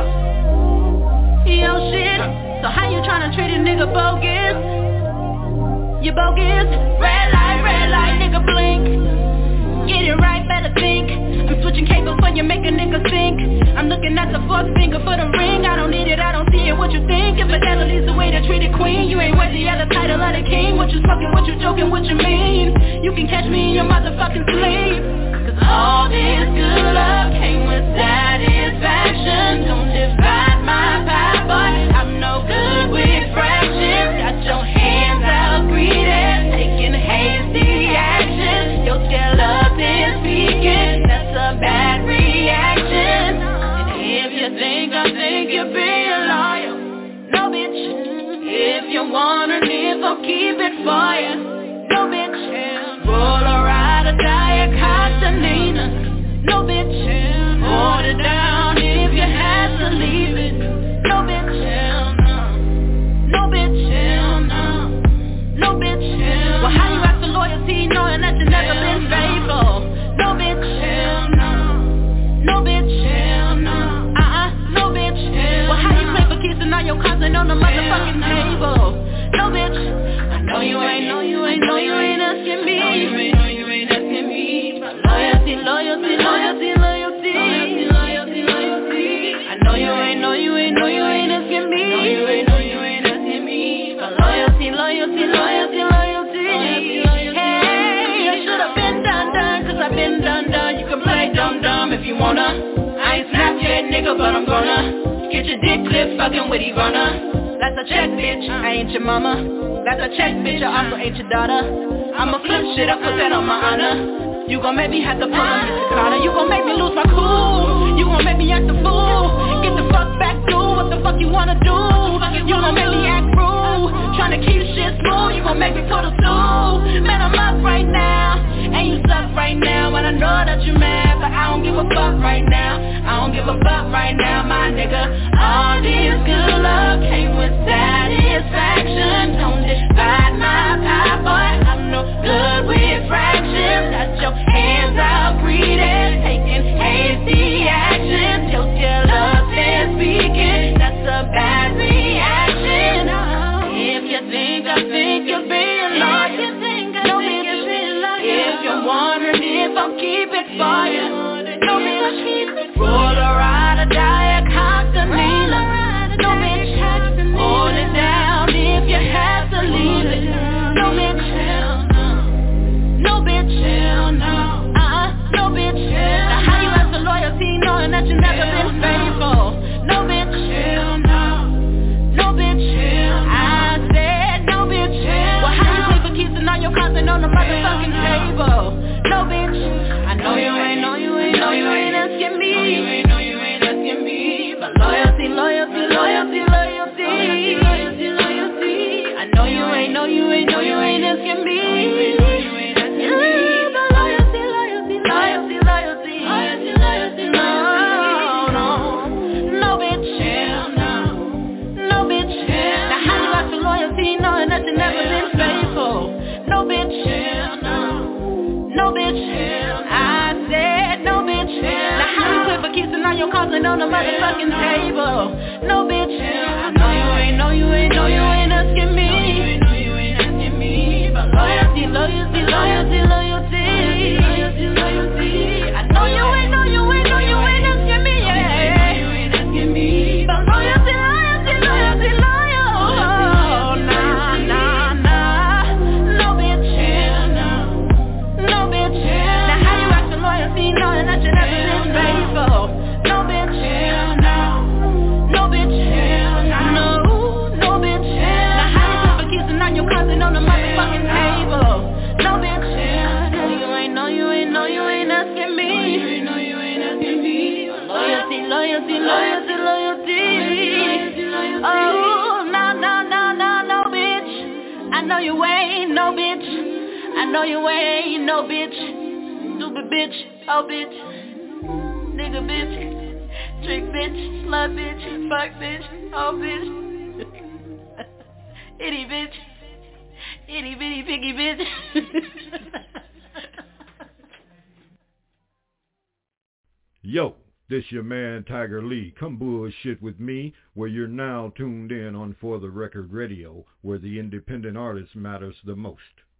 Yo shit. So how you tryna treat a nigga bogus? You bogus. Red light, red light, nigga blink. Get it right, better think. I'm switching cables when you make a nigga think. I'm looking at the fourth finger for the ring. I don't need it, I don't see it, what you think? If fidelity's the way to treat a queen, you ain't worthy of the title of the king. What you fucking, what you joking, what you mean? You can catch me in your motherfucking sleep. Cause all this good love came with satisfaction. Don't divide my pie, boy, I'm no good with fractions. Got your hands out greedy, taking hasty action. Your skeleton speaking, that's a bad reaction. And if you think I think you're being loyal, no bitch. If you wanna live, I'll keep it for you, no bitch. Roll a ride or die a Castanina, no bitch. Hold it down if you have to leave it, no bitch. No bitch, no, no bitch. Well, how you act for loyalty knowing that you never been faithful? No bitch, no, no bitch, no, uh-uh, no bitch. Well, how you play for keys and now your cards ain't on the motherfucking table? No bitch, I know you ain't, know you ain't, know you ain't asking me. No, you ain't, know you ain't asking me. Loyalty, loyalty, loyalty, loyalty, loyalty, loyalty, loyalty. I know you ain't, know you ain't, know you ain't asking me. No, you ain't, know you ain't asking me. Loyalty, loyalty, loyalty, loyalty. Hey, I should've been done, done, cause I've been done, done. You can play dumb, dumb if you wanna. I ain't Snapchat, nigga, but I'm gonna get your dick clipped, fucking with Ivana. That's a check, bitch, I ain't your mama. That's a check, bitch, I also ain't your daughter. I'ma flip shit, I put that on my honor. You gon' make me have to pull a Mister Carter. You gon' make me lose my cool. You gon' make me act a fool. Get the fuck back, do what the fuck you wanna do. You gon' make me act rude. Tryna keep shit smooth. You gon' make me put a stool. Man, I'm up right now, and you suck right now. And I know that you mad, but I don't give a fuck right now. I don't give a fuck right now, my nigga. All this good love came with satisfaction. Don't divide my pie, boy, I'm no good with fractions. Got your hands out greedy, taking hasty action. Your skeleton speaking, that's a bad reaction. If you think I think you're being loyal, no bitch. If you're wondering if I'll keep it for you, no bitch. Roll a ride or die a Castanina. cards on the motherfucking table. No bitch, I know you ain't, know you ain't, know you ain't asking me. No, you ain't asking me. But loyalty, loyalty, loyalty, loyalty, loyalty, loyalty. I know you ain't, know you ain't, know you ain't asking me. Yeah, you ain't asking me. But loyalty, loyalty, loyalty, loyal. Oh, nah, nah, nah. No bitch, no bitch. Now how you acting loyalty, knowing that you never been faithful? No bitch, no, no bitch, no, no bitch. Now how you just for kissing on your cousin on the motherfucking table? No bitch, no you ain't, no you ain't, no you ain't asking me. No you ain't asking me. Loyalty, loyalty, loyalty, loyalty. Oh, no, no, no, no, no bitch. I know you ain't, no bitch. I know you ain't, no bitch. Stupid bitch, oh bitch. Nigga bitch, trick bitch, slut bitch, fuck bitch, oh bitch. Itty bitch, itty bitty piggy bitch. Yo, this your man Tiger Lee. Come bullshit with me, where you're now tuned in on For the Record Radio, where the independent artist matters the most.